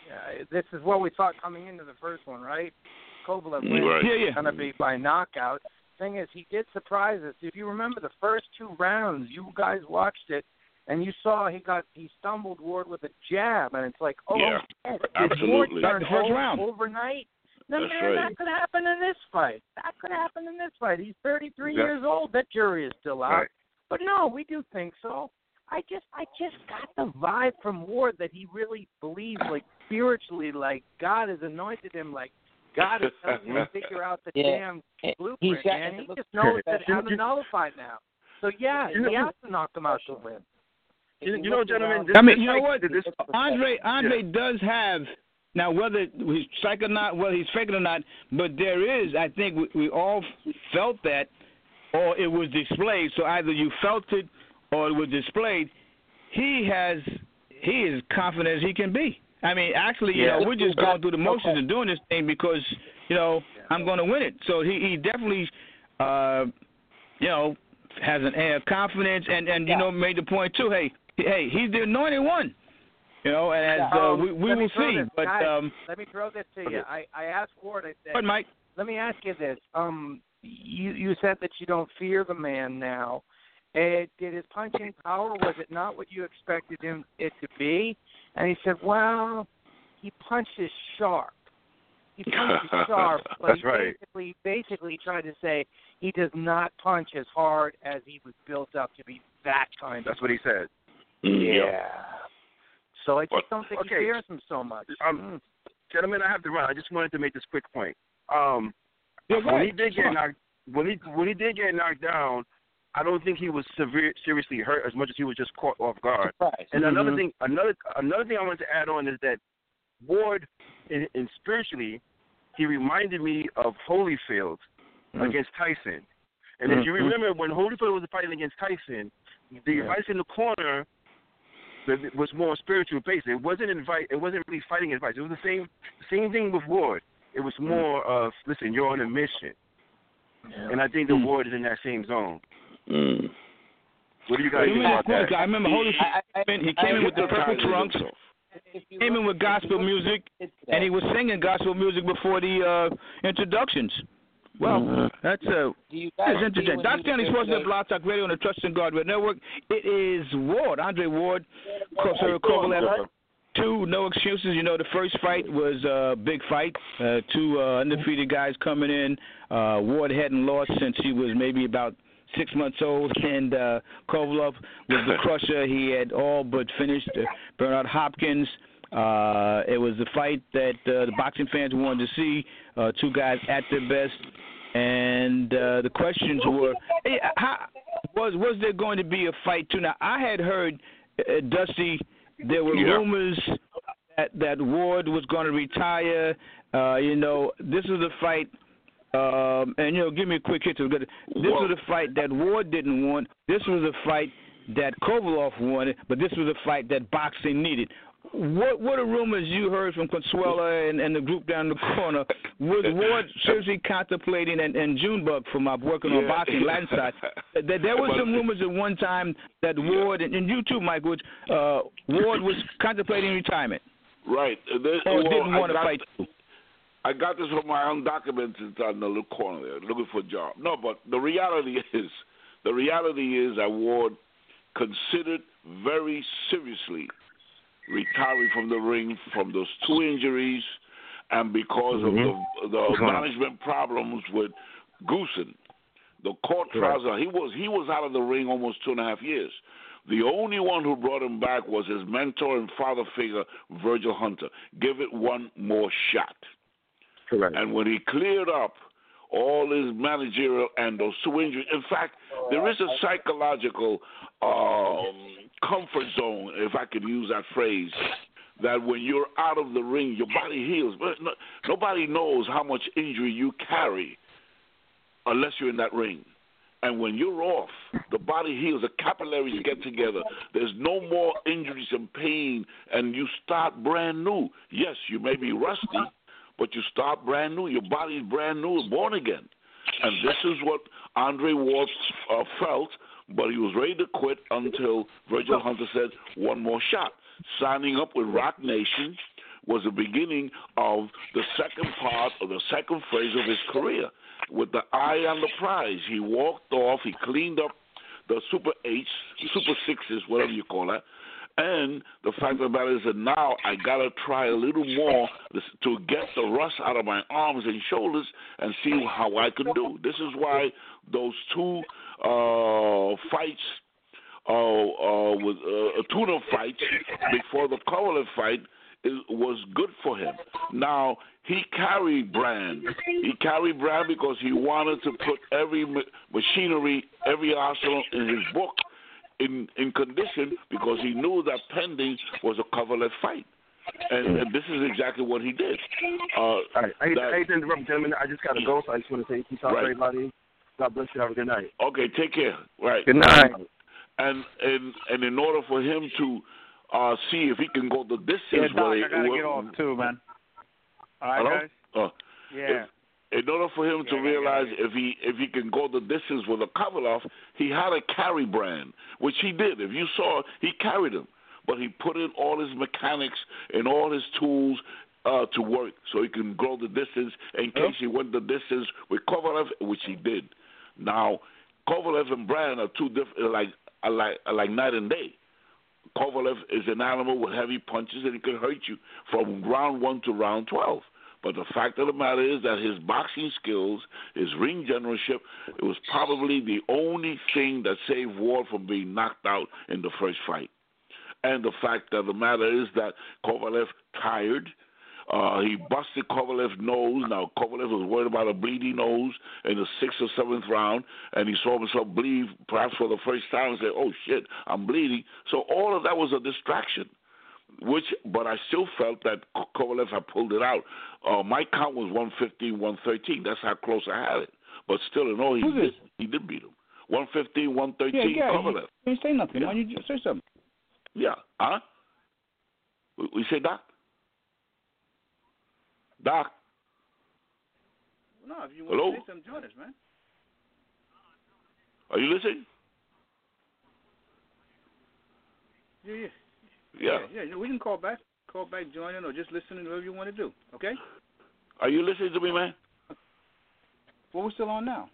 uh, this is what we thought coming into the first one, right? Kovalev wins Right. Yeah, yeah. going to be by knockout. Thing is, he did surprise us. If you remember the first two rounds, you guys watched it, and you saw he got he stumbled Ward with a jab, and it's like, oh, Yeah, shit, did absolutely. Ward turn Like the first over round. overnight? No, That's man, right. that could happen in this fight. That could happen in this fight. He's thirty-three Yeah. years old. That jury is still out. Right. But no, we do think so. I just, I just got the vibe from Ward that he really believes, like spiritually, like God has anointed him, like God is helping him figure out the Yeah. damn He's blueprint, got- man. He just knows that You- how to you- nullify now. So yeah, You know- he has to knock him out to win. You, you know, gentlemen. This, I mean, this you know fight- what? This, Andre Andre does have now whether he's psych or not, whether he's faking or not, but there is. I think we, we all felt that, or it was displayed. So either you felt it or it was displayed. He has he is confident as he can be. I mean, actually, you Yeah. know, we're just going through the motions and doing this thing because you know I'm going to win it. So he, he definitely, uh, you know, has an air of confidence and and you know made the point too. Hey, hey, he's the anointed one. You know, and as uh, Um, we, we let me will throw see. this, But guys, um, let me throw this to you. I, I asked Ward. I said, but Mike, let me ask you this. Um, you you said that you don't fear the man now. Uh, did his punching power, was it not what you expected him it to be? And he said, well, he punches sharp. He punches sharp, but That's he right. basically basically tried to say he does not punch as hard as he was built up to be that kind That's of. what he said. Yeah. So I just But- don't think okay. he fears him so much. Um, Gentlemen, I have to run. I just wanted to make this quick point. Um, Yeah, go when he ahead. did get Sure. knocked, when he when he did get knocked down, I don't think he was severe, seriously hurt as much as he was just caught off guard. Surprise. And another Mhm. thing, another another thing I wanted to add on is that Ward, in, in spiritually, he reminded me of Holyfield Mhm. against Tyson. And if you Mhm. remember, when Holyfield was fighting against Tyson, the Yeah. advice in the corner that was more spiritual based. It wasn't invite. It wasn't really fighting advice. It was the same same thing with Ward. It was more of, listen, you're on a mission. Yeah. And I think the Ward is in that same zone. Mm. What do you guys think about that? I remember Holyfield. I- I- He came in with the I- purple Ties trunks. himself. If you Came in look- with gospel if you look music, at it and he today, was singing gospel music before the uh, introductions. Well, Mhm. that's uh, do you guys It's see interesting. when Doc he Stanley was Sports there Net Blog Talk Radio on the Trust and God Radio Network. It is Ward, Andre Ward, Sarah Kovalev. Two no excuses. You know, the first fight was a big fight. Uh, two uh, undefeated guys coming in. Uh, Ward hadn't lost since he was maybe about six months old, and uh, Kovalev was the crusher. He had all but finished uh, Bernard Hopkins. Uh, it was the fight that uh, the boxing fans wanted to see. Uh, two guys at their best. And uh, the questions were, hey, how, was was there going to be a fight too? Now, I had heard, uh, Dusty, there were Yeah. rumors that, that Ward was going to retire. Uh, you know, this was a fight, um, and, you know, give me a quick hit. To This was a fight that Ward didn't want. This was a fight that Kovalev wanted, but this was a fight that boxing needed. What what are rumors you heard from Consuela and, and the group down the corner? Was Ward seriously contemplating, and, and Junebug from my working on Yeah. boxing Latin side, that there were some rumors at one time that Ward, and, and you too, Mike, which, uh, Ward was contemplating retirement. Right. There, Or well, didn't I want to got- fight you. I got this from my own documents on the little corner there, looking for a job. No, but the reality is, the reality is that Ward considered very seriously retiring from the ring from those two injuries, and because Mm-hmm. of the the management problems with Goosen, the court trials. He was he was out of the ring almost two and a half years. The only one who brought him back was his mentor and father figure, Virgil Hunter. Give it one more shot. Correct. And when he cleared up all his managerial and those two injuries, in fact, there is a psychological um, comfort zone, if I could use that phrase, that when you're out of the ring, your body heals. But no, nobody knows how much injury you carry unless you're in that ring. And when you're off, the body heals, the capillaries get together. There's no more injuries and pain, and you start brand new. Yes, you may be rusty, but you start brand new. Your body is brand new, born again. And this is what Andre Ward uh, felt, but he was ready to quit until Virgil Hunter said, one more shot. Signing up with Rock Nation, was the beginning of the second part or the second phase of his career. With the eye on the prize, he walked off, he cleaned up the Super Eights, Super Sixes, whatever you call that. And the fact of the matter is that now I got to try a little more to get the rust out of my arms and shoulders and see how I can do. This is why those two uh, fights, uh, uh, with uh, tuna fights before the Kovalev fight, is, was good for him. Now, he carried Brand. He carried Brand because he wanted to put every ma- machinery, every arsenal in his book in, in condition because he knew that pending was a Kovalev fight. And, and this is exactly what he did. Uh, All right. I hate, that, I hate to interrupt, gentlemen. I just got to go, so I just want to say peace out to right. everybody. God bless you. Have a good night. Okay, take care. Right. Good night. And and and in order for him to uh, see if he can go the distance, Yeah, Doc, where I gotta where, get off too, man. All right, hello? guys. Uh, Yeah. If, in order for him Yeah, to yeah, realize yeah, yeah. if he if he can go the distance with a Kovalev, he had to carry Brand, which he did. If you saw, he carried him, but he put in all his mechanics and all his tools uh, to work so he can go the distance in case he went the distance with Kovalev, which he did. Now, Kovalev and Brand are two different, like are like are like night and day. Kovalev is an animal with heavy punches, and he can hurt you from round one to round twelve. But the fact of the matter is that his boxing skills, his ring generalship, it was probably the only thing that saved Ward from being knocked out in the first fight. And the fact of the matter is that Kovalev tired. Uh, he busted Kovalev's nose. Now, Kovalev was worried about a bleeding nose in the sixth or seventh round, and he saw himself bleed perhaps for the first time and said, oh, shit, I'm bleeding. So all of that was a distraction, which, but I still felt that Kovalev had pulled it out. Uh, my count was one fifteen, one thirteen. That's how close I had it. But still, in all, he, did, he did beat him. one fifteen, one thirteen, yeah, yeah, Kovalev. You didn't say nothing. Yeah. Why don't you just say something? Yeah. Huh? We, we say, Doc? Doc? No, if you want Hello? to say something, join us, man. Are you listening? Yeah, yeah. Yeah. Yeah, yeah. We can call back, call back, join in, or just listen to whatever you want to do, okay? Are you listening to me, man? Well, we're still on now.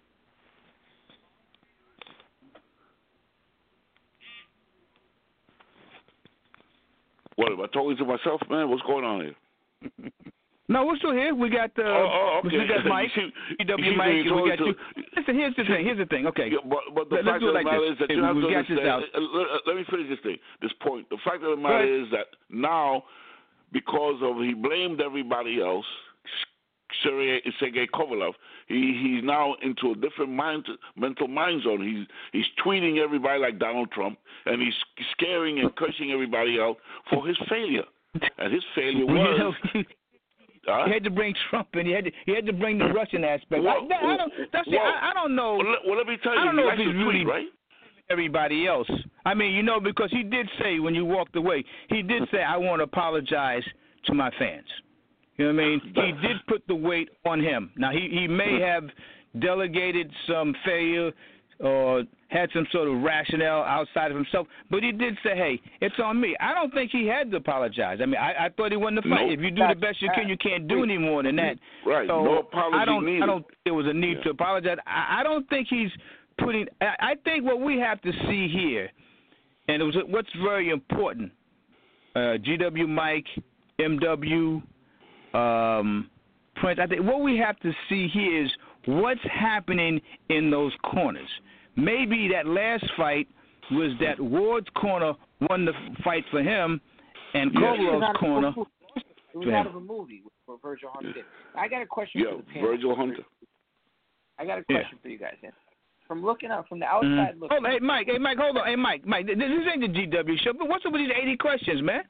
What, am I talking to myself, man? What's going on here? No, we're still here. We got uh, oh, oh, okay. we got Mike, P W Mike, and we got you. Listen, here's the thing. Here's the thing. Okay. Yeah, but, but the Let's fact do of it the like matter this. is that Hey, you have we to got this understand. out. Uh, let, let me finish this thing. This point. The fact of the matter Right. is that now, because of he blamed everybody else, Sergey, Sergey Kovalev, he he's now into a different mind, mental mind zone. He's he's tweeting everybody like Donald Trump, and he's scaring and cursing everybody out for his failure. And his failure was. Uh, he had to bring Trump in. He had to. He had to bring the Russian aspect. Well, I, I don't. That's well, it. I, I don't know. Well, let, well, let me tell you. I don't he know if likes he's to really tweet, right? everybody else. I mean, you know, because he did say when you walked away, he did say, "I want to apologize to my fans." You know what I mean? He did put the weight on him. Now he he may have delegated some failure or had some sort of rationale outside of himself, but he did say, hey, it's on me. I don't think he had to apologize. I mean, I, I thought he won the fight. Nope. If you do the best you can, you can't do any more than that. Right. So No apology I don't, needed. I don't think there was a need Yeah. to apologize. I, I don't think he's putting – I think what we have to see here, and it was what's very important, uh, G W Mike, M W, um, Prince, I think what we have to see here is what's happening in those corners. Maybe that last fight was that Ward's corner won the fight for him, and Yes. Kovalev's corner It was for out him. of a movie where Virgil Hunter did. I got a question Yeah, for the panel. Virgil Hunter. I got a Yeah. question for you guys. Then. From looking out from the outside Mm-hmm. looking. Hold on, hey Mike, hey Mike, hold on, hey Mike, Mike. This ain't the G W show, but what's up with these eighty questions, man?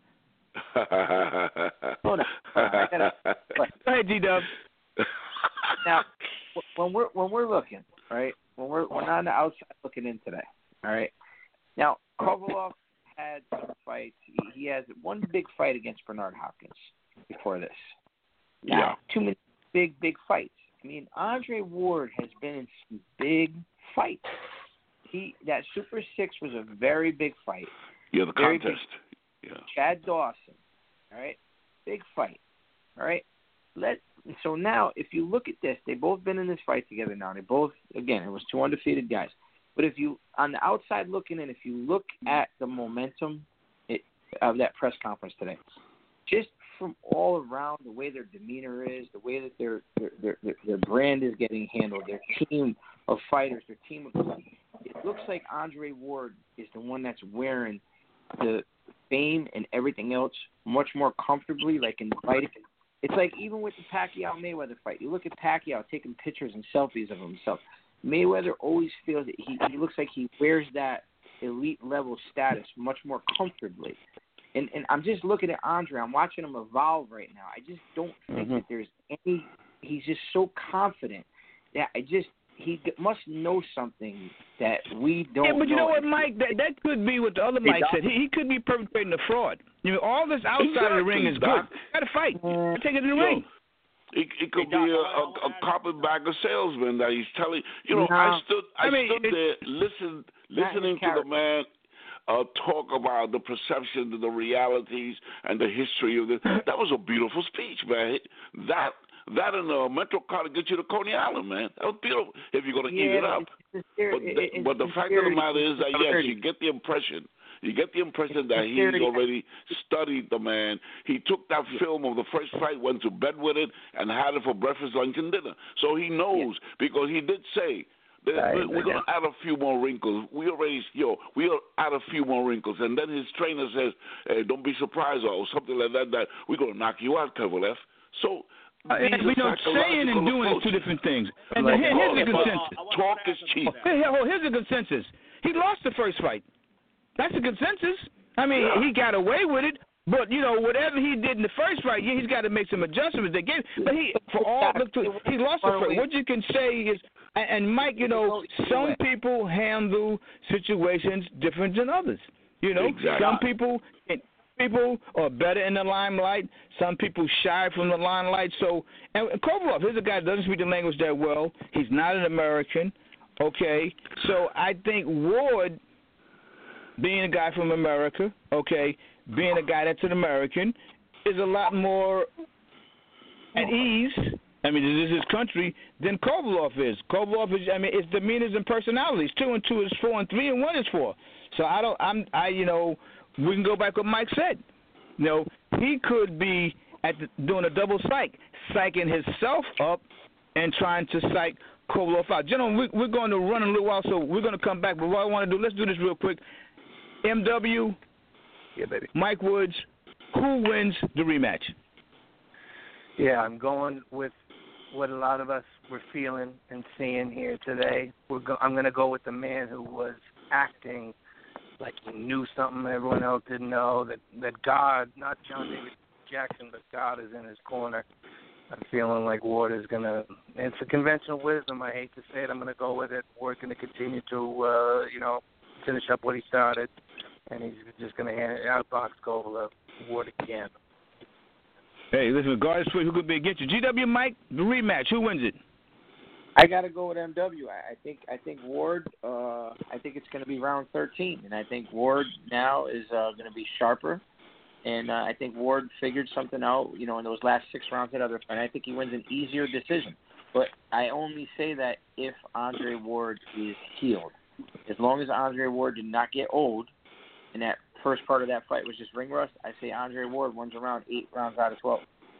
Hold on. Hold on. I got a question. Go ahead, G W. Now, when we're when we're looking, right? When we're we're not on the outside looking in today, all right. Now, Kovalev had some fights. He, he has one big fight against Bernard Hopkins before this. Now, Yeah. Too many big big fights. I mean, Andre Ward has been in some big fights. He that Super Six was a very big fight. Yeah, the Very contest. Yeah. Chad Dawson, all right. big fight. All right. Let so now if you look at this, they've both been in this fight together now. They both again, it was two undefeated guys. But if you on the outside looking in, if you look at the momentum it, of that press conference today, just from all around the way their demeanor is, the way that their their their, their brand is getting handled, their team of fighters, their team of it looks like Andre Ward is the one that's wearing the fame and everything else much more comfortably, like inviting. It's like even with the Pacquiao Mayweather fight, you look at Pacquiao taking pictures and selfies of himself. Mayweather always feels that he, he looks like he wears that elite level status much more comfortably. And and I'm just looking at Andre. I'm watching him evolve right now. I just don't think mm-hmm. that there's any. He's just so confident that I just he must know something that we don't. Yeah, but you know, know what, Mike? That that could be what the other Mike said. He, he could be perpetrating a fraud. You know, all this outside exactly, of the ring is Doc. good. Got to fight. Uh, Take it in the yo, ring. It, it could be a, a, a carpetbagger salesman that he's telling. You know, no. I stood, I, I mean, stood there, listen, listening to the man uh, talk about the perceptions, the realities, and the history of this. That was a beautiful speech, man. That that and a mental card to get you to Coney Island, man. That was beautiful. If you're gonna yeah, eat it up, it's, it's, but, the, it's, but the fact of the matter is that yes, you get the impression. You get the impression that he's already studied the man. He took that film of the first fight, went to bed with it, and had it for breakfast, lunch, and dinner. So he knows because he did say that right, we're going to add a few more wrinkles. We already, yo, we'll add a few more wrinkles. And then his trainer says, hey, don't be surprised or something like that, that we're going to knock you out, Kovalev. So Uh, you know, saying and doing is two different things. And like, here, here's the consensus. Talk is cheap. Here, here's the consensus. He lost the first fight. That's the consensus. I mean, yeah. he got away with it, but, you know, whatever he did in the first fight, yeah, he's got to make some adjustments. They gave, but he, for all, look to, he lost the first. What you can say is, and Mike, you know, some people handle situations different than others. You know, exactly. some people... People are better in the limelight. Some people shy from the limelight. So, and Kovalev, here's a guy that doesn't speak the language that well. He's not an American, okay? So I think Ward, being a guy from America, okay, being a guy that's an American, is a lot more at ease. I mean, this is his country than Kovalev is. Kovalev is, I mean, it's demeanors and personalities. Two and two is four, and three and one is four. So I don't, I'm, I, you know. We can go back to what Mike said. You know, he could be at the, doing a double psych, psyching himself up and trying to psych Kovalev out. Gentlemen, we, we're going to run in a little while, so we're going to come back. But what I want to do, let's do this real quick. M W, yeah, baby. Mike Woods, who wins the rematch? Yeah, I'm going with what a lot of us were feeling and seeing here today. We're go- I'm going to go with the man who was acting like he knew something everyone else didn't know, that, that God, not John David Jackson, but God is in his corner. I'm feeling like Ward is going to, it's a conventional wisdom, I hate to say it, I'm going to go with it. Ward's going to continue to, uh, you know, finish up what he started, and he's just going to outbox Kovalev Ward again. Hey, listen, regardless of who could be against you, G W Mike, the rematch, who wins it? I got to go with M W. I think I think Ward. Uh, I think it's going to be round thirteen, and I think Ward now is uh, going to be sharper, and uh, I think Ward figured something out. You know, in those last six rounds at other fight, I think he wins an easier decision. But I only say that if Andre Ward is healed. As long as Andre Ward did not get old, and that first part of that fight was just ring rust, I say Andre Ward wins around eight rounds out of twelve.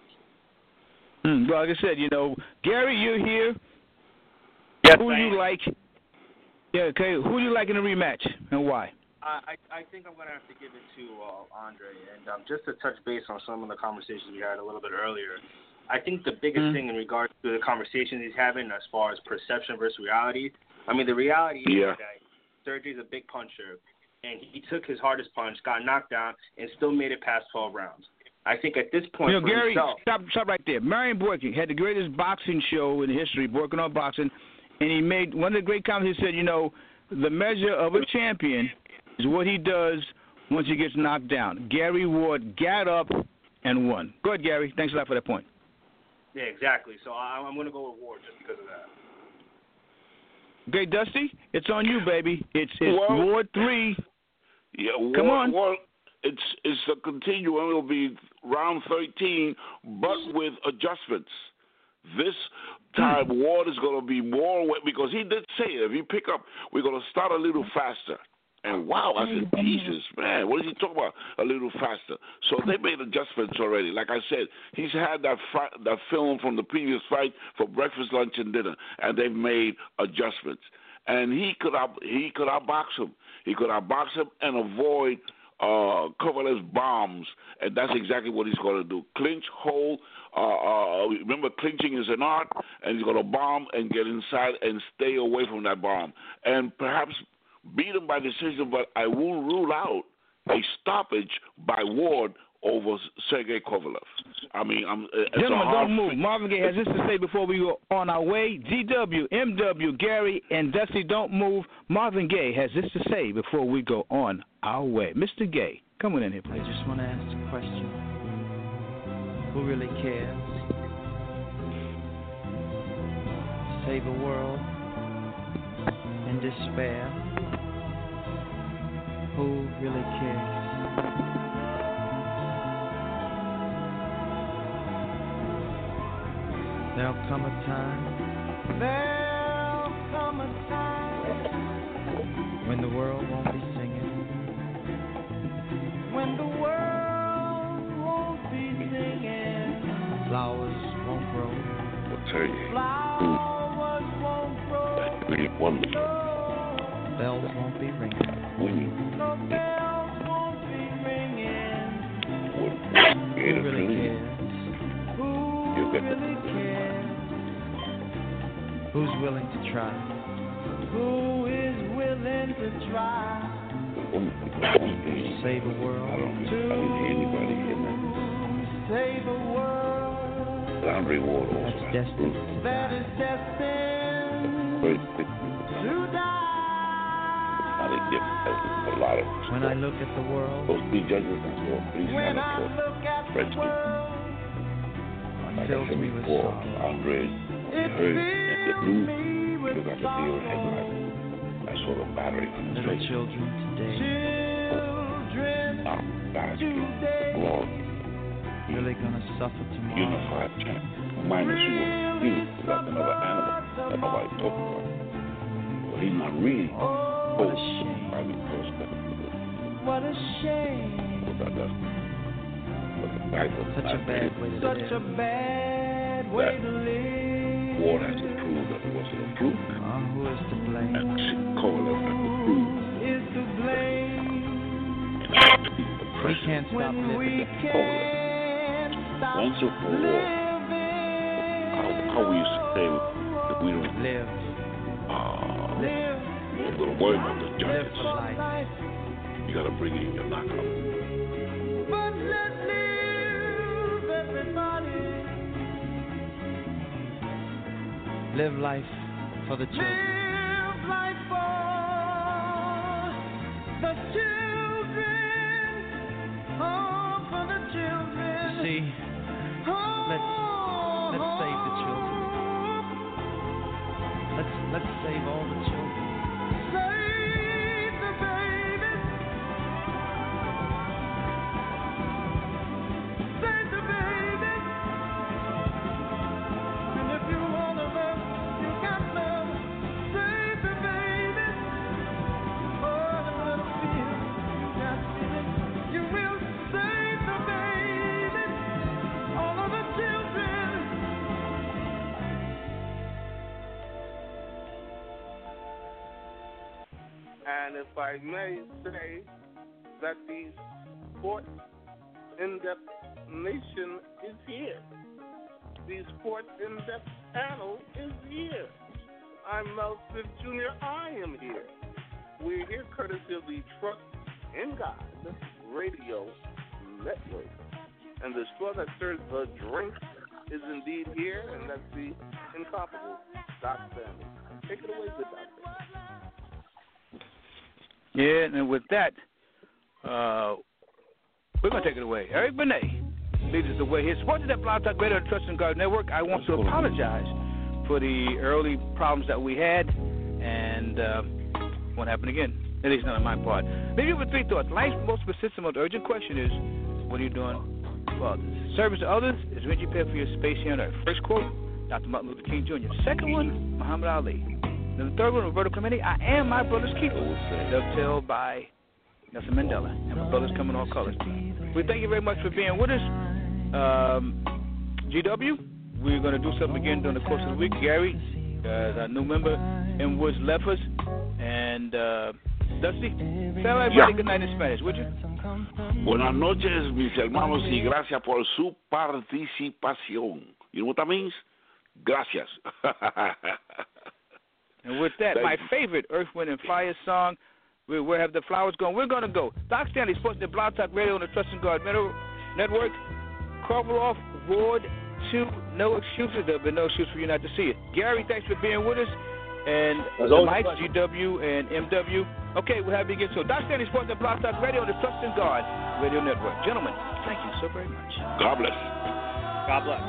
Mm, well, like I said, you know, Gary, you're here. Yes, who do you like? Yeah, okay. Who do you like in the rematch and why? I I think I'm gonna have to give it to uh, Andre, and um, just to touch base on some of the conversations we had a little bit earlier. I think the biggest mm-hmm. thing in regards to the conversations he's having, as far as perception versus reality. I mean, the reality yeah. is that Sergey's a big puncher, and he took his hardest punch, got knocked down, and still made it past twelve rounds. I think at this point, you know, for Gary, himself, stop, stop right there. Marion Boykin had the greatest boxing show in history, Boykin on Boxing. And he made one of the great comments. He said, you know, the measure of a champion is what he does once he gets knocked down. Gary Ward got up and won. Go ahead, Gary. Thanks a lot for that point. Yeah, exactly. So I, I'm going to go with Ward just because of that. Great, Dusty. It's on you, baby. It's, it's well, Ward three. Yeah, Ward, Come on. Ward, it's it's a continuum. It'll be round thirteen, but with adjustments. This time, Ward is going to be more because he did say it. If you pick up, we're going to start a little faster. And wow, I said, Jesus, man, what is he talking about? A little faster. So they made adjustments already. Like I said, he's had that fight, that film from the previous fight for breakfast, lunch, and dinner, and they've made adjustments. And he could out, he could outbox him. He could outbox him and avoid uh, Kovalev's bombs, and that's exactly what he's going to do. Clinch, hold. Uh, uh, remember, clinching is an art, and he's going to bomb and get inside and stay away from that bomb. And perhaps beat him by decision, but I won't rule out a stoppage by Ward over Sergey Kovalev. I mean, I'm. Gentlemen, don't move. Marvin Gaye has this to say before we go on our way. G W, M W, Gary, and Dusty, don't move. Marvin Gaye has this to say before we go on our way. Mister Gaye, come on in here, please. I just want to ask a question. Who really cares? Save a world in despair. Who really cares? There'll come a time. There'll come a time when the world won't be singing. When the world won't be singing. Flowers won't grow. I'll tell you. Flowers won't grow. That's really wonderful. Bells won't be ringing. When you No bells won't be ringing. Who really cares? Who you get really cares? Who's willing to try? Who is willing to try? Save a world. I don't, I didn't hear anybody in that. Save a world. Andre Ward also. That's destined. That is destined to die. A lot of when I look at the world, those three judges and so please when I look at the world, like I said before, Andre heard the news. You look at the deal headline. I saw the battery on his little face. children today, children now basking the glory. Really gonna suffer tomorrow. Unified champ. Minus you will feel like another animal that nobody talks about. But he's not really. What a shame. What a shame. Such a bad way to live. Such a bad way to live. Ward has to prove that it wasn't approved. Uh, who is to blame? And Kovalev has to prove. Is to blame. We can't stop living. We can't stop Once and for all, how, how we used to say that we don't live. Uh, live. We're going to worry about the judges. Live for life. You got to bring in your knockout. But let's live, everybody. Live life for the children. Live life for the children. Oh, for the children. See, let's let's save the children. Let's let's save all the children. Save the babies. Save the babies. And if you wanna love, you got love. Save the babies. Oh, the little feel, you got feeling. You will save the babies. All of the children. And if I may say that the Sports In-Depth Nation is here. The Sports In-Depth panel is here. I'm Mel Smith Junior I am here. We're here courtesy of the Trust in God Radio Network. And the straw that stirs the drink is indeed here, and that's the incomparable Doc Family. Take it away, good Doc. Yeah, and with that, uh, we're going to take it away. Eric Benet leads us the way here. Supporting that Blog Talk Radio Trust in God Network, I want to apologize for the early problems that we had, and uh, won't happen again. At least not on my part. Maybe with three thoughts. Life's most persistent, most urgent question is, what are you doing for others? Service to others is when you pay for your space here on Earth. First quote, Doctor Martin Luther King Junior Second one, Muhammad Ali. Then the third one, Roberto Clemente, I am my brother's keeper. Dovetailed by Nelson Mandela. And my brothers come in all colors. We thank you very much for being with us. Um, G W, we're going to do something again during the course of the week. Gary, uh, our new member, in Woods left us. And uh, Dusty, tell everybody yeah. good night in Spanish, would you? Buenas noches, mis hermanos, y gracias por su participación. You know what that means? Gracias. And with that, Thank my you. favorite Earth, Wind, and Fire song, we, where have the flowers gone? We're going to go. Doc Stanley, Sports Net Blog Talk Radio on the Trust and God Network. Kovaloff, Ward two, no excuses. There have been no excuses for you not to see it. Gary, thanks for being with us. And the Mike, G W, and M W. Okay, we'll have you again soon. Doc Stanley, Sports Net Blog Talk Radio on the Trust and God Radio Network. Gentlemen, thank you so very much. God bless. God bless.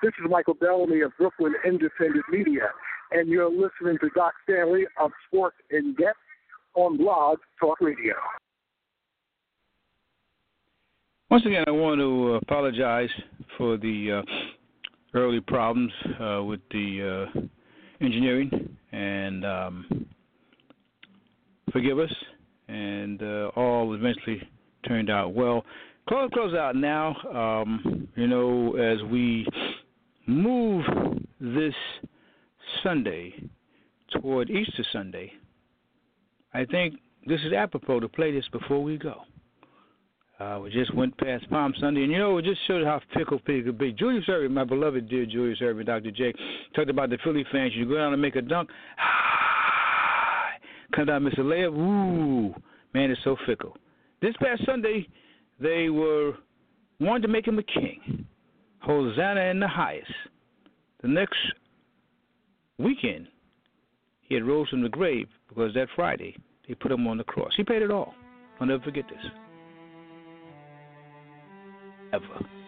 This is Michael Bellamy of Brooklyn Independent Media, and you're listening to Doc Stanley of Sports in Depth on Blog Talk Radio. Once again, I want to apologize for the uh, early problems uh, with the uh, engineering, and um, forgive us, and uh, all eventually turned out well. Close, close out now. Um, you know, as we move this Sunday toward Easter Sunday, I think this is apropos to play this before we go. Uh, we just went past Palm Sunday, and you know, it just showed how fickle people could be. Julius Erving, my beloved dear Julius Erving, Doctor J, talked about the Philly fans. You go down and make a dunk, come down, miss a layup. Ooh, man, it's so fickle. This past Sunday, they were wanted to make him a king. Hosanna in the highest. The next weekend, he had rose from the grave because that Friday they put him on the cross. He paid it all. I'll never forget this. Ever.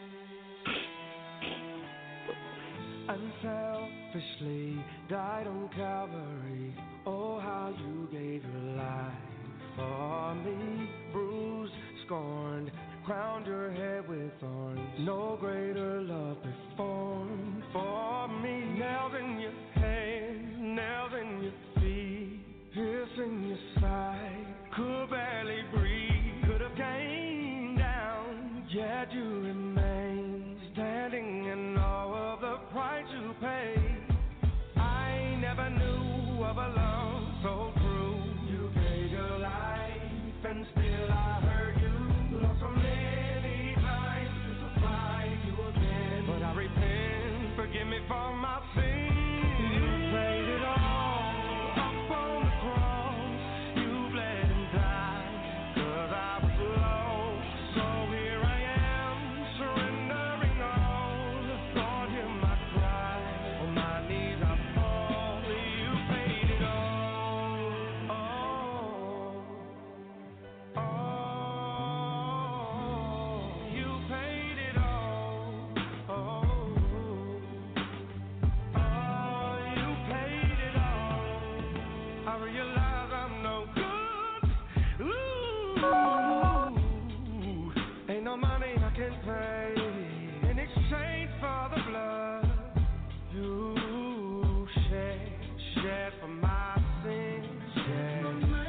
Unselfishly died on Calvary. Oh, how you gave your life for me. Bruised, scorned, crowned your head with thorns. No greater love performed for me. Nails in your hands, nails in your feet, pierce in your side. Could barely breathe, could have came down, yet you remain standing in all of the price you paid. I never knew of a love so true. You gave your life, and still I heard you. Lost so many times to supply you again. But I repent, forgive me for my sins. You paid it all up on the cross. You bled and died, 'cause I was lost. So here I am, surrendering all. Lord, hear my cry. On my knees I fall. You paid it all. Oh, oh, you paid it all. Oh, oh, you paid it all. I realize I'm no good. Ooh, ain't no money I can pay in exchange for the blood you shed, shed for my sins, shed.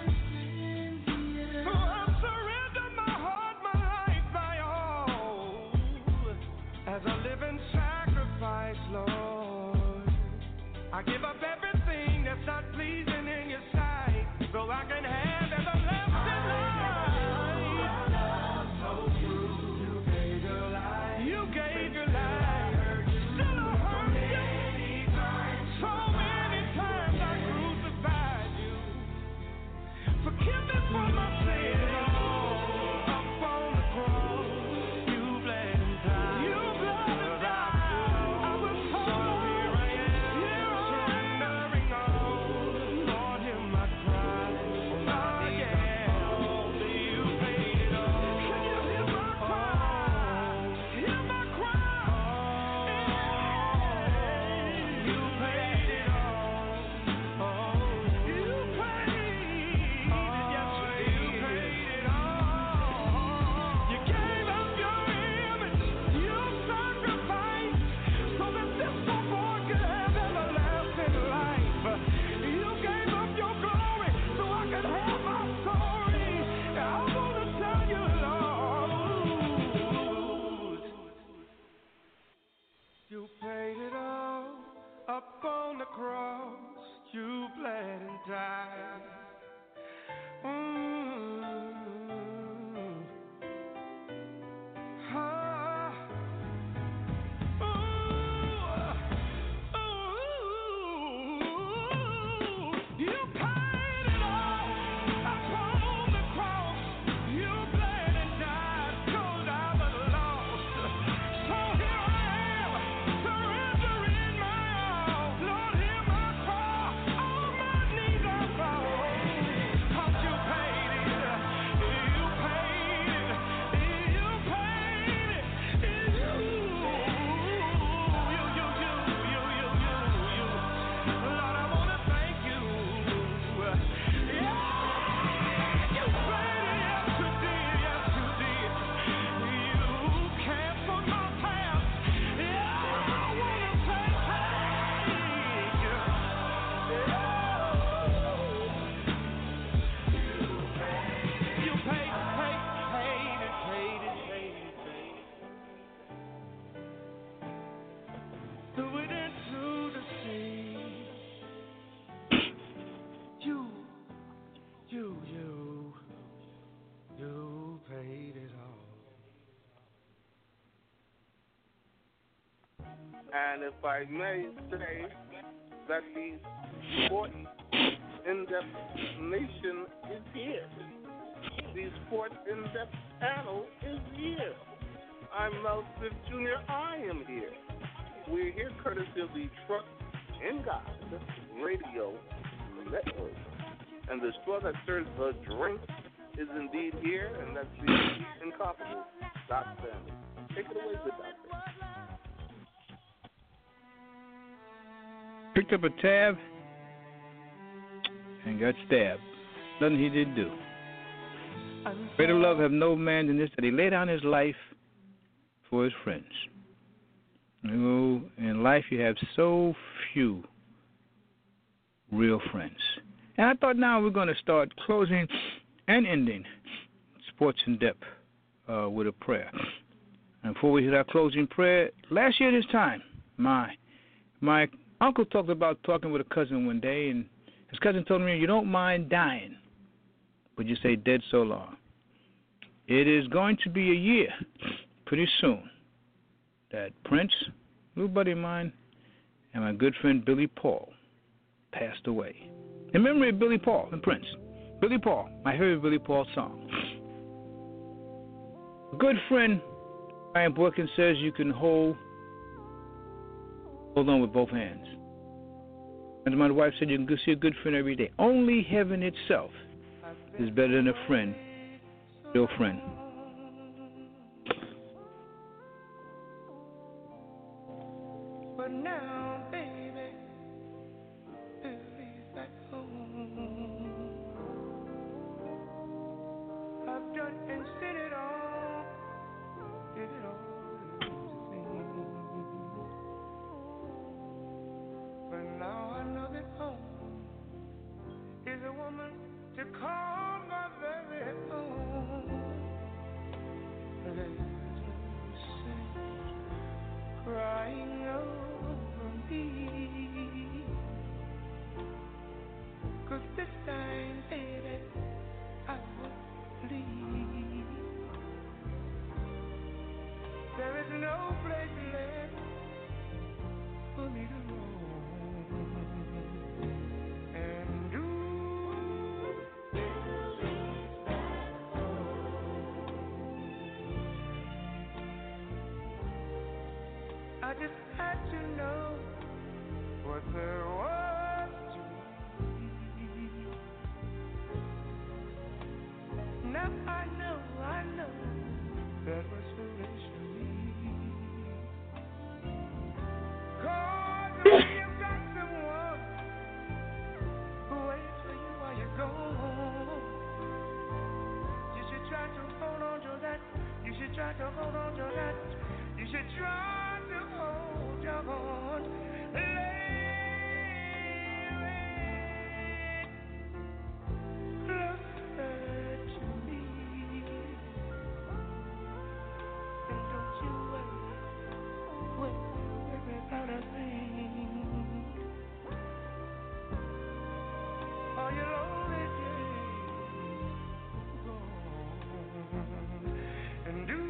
So I surrender my heart, my life, my all, as a living sacrifice, Lord. I give up everything that's not pleasing in your sight, so I can have everlasting life. So true, you gave your life. You gave your life. Still I hurt you. So many times I crucified you. Forgive me for my sins. Up on the cross, you bled and died. You bled and died. I was so here I am, surrendering all. Lord, hear my cry. Oh yeah, only you paid it all. Can you hear my cry? Hear my cry. You paid it all. Oh, you paid it. Yes, if I may say that the sports in-depth nation is here. The sports in-depth panel is here. I'm Mel Smith Junior I am here. We're here courtesy of the Trust in God Radio Network. And the straw that serves the drink is indeed here, and that's the incomparable Doc Stanley. Take it away, good doctor. Picked up a tab and got stabbed. Nothing he didn't do. Greater love have no man than this, that he laid down his life for his friends. You know, in life you have so few real friends. And I thought now we're going to start closing and ending Sports in Depth uh, with a prayer. And before we hit our closing prayer, last year this time, my my uncle talked about talking with a cousin one day, and his cousin told me, you don't mind dying, but you say dead so long. It is going to be a year pretty soon that Prince, a little buddy of mine, and my good friend Billy Paul passed away. In memory of Billy Paul and Prince. Billy Paul, my favorite Billy Paul song. A good friend, Ryan Boykin, says you can hold hold on with both hands. And my wife said you can see a good friend every day. Only heaven itself is better than a friend, real friend. But now, baby, Billy's back home. I've done and said it all, did it all to sing. But now I know that home is a woman to call my very own. There's no sense crying over me, 'cause this time, baby, I will leave. There is no place left for me to roam and do. I just had to know what there was to be. Now I know, I know that was foolish of me. 'Cause when you've got someone who waits for you while you're gone, you should try to hold on to that. You should try to hold on to that. You should try to hold on. Lay closer to me. And don't you worry, worry about a thing. All your lonely days gone. And do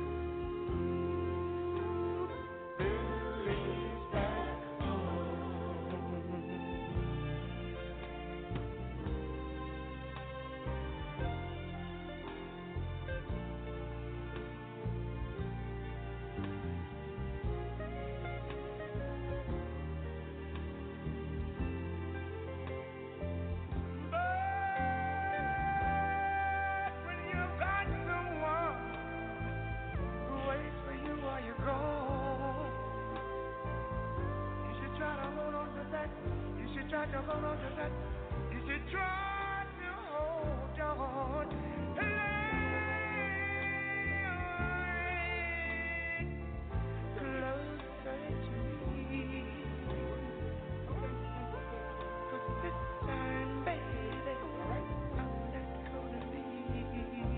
try to hold on to that. You should try to hold on. Lay closer to me. 'Cause this time, baby, I'm not gonna leave.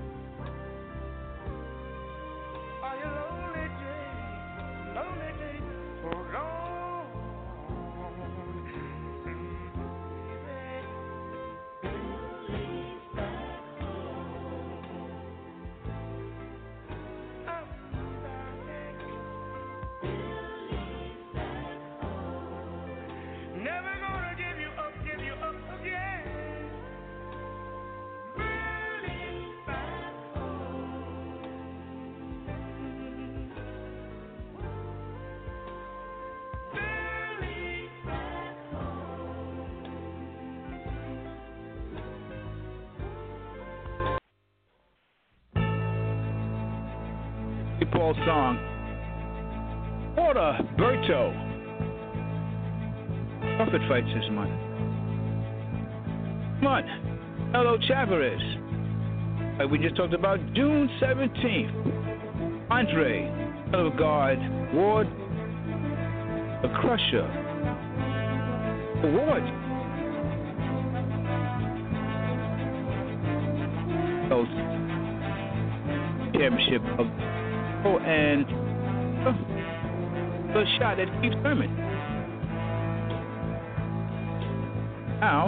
Are you lonely days, lonely days, hold on. fall song. Order Berto. Prophet fights this month. Come on. Hello, Chavez. Like we just talked about June seventeenth. Andre, of God, Ward, the Crusher, Ward. Oh, championship of oh, and uh, the shot at Keith Thurman. Now,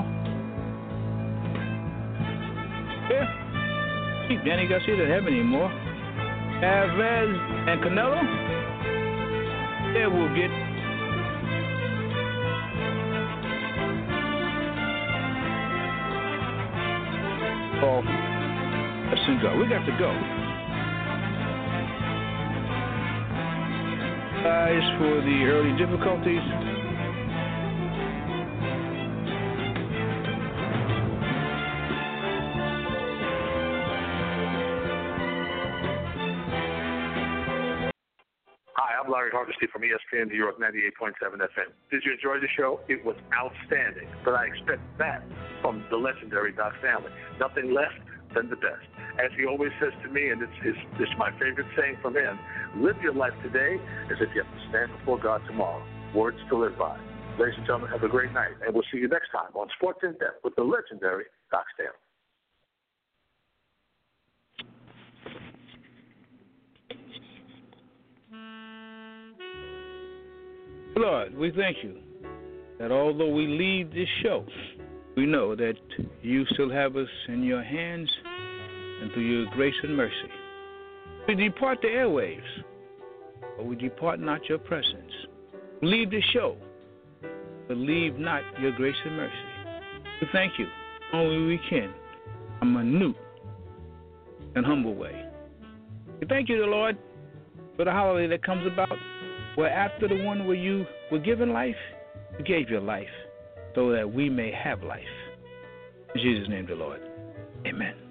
yeah, Keith Danny Garcia doesn't have any more. Alvarez and Canelo, they will get oh, let's go. We got to go. Guys, for the early difficulties. Hi, I'm Larry Hardesty from E S P N New York ninety-eight point seven F M. Did you enjoy the show? It was outstanding, but I expect that from the legendary Doc Stanley. Nothing less than the best. As he always says to me, and it's, it's, it's my favorite saying from him, live your life today as if you have to stand before God tomorrow. Words to live by. Ladies and gentlemen, have a great night, and we'll see you next time on Sports in Depth with the legendary Doc Stanley. Lord, we thank you that although we leave this show, we know that you still have us in your hands and through your grace and mercy. We depart the airwaves, but we depart not your presence. Leave the show, but leave not your grace and mercy. We thank you only we can, a minute and humble way. We thank you, the Lord, for the holiday that comes about, where after the one where you were given life, you gave your life so that we may have life. In Jesus' name, the Lord. Amen.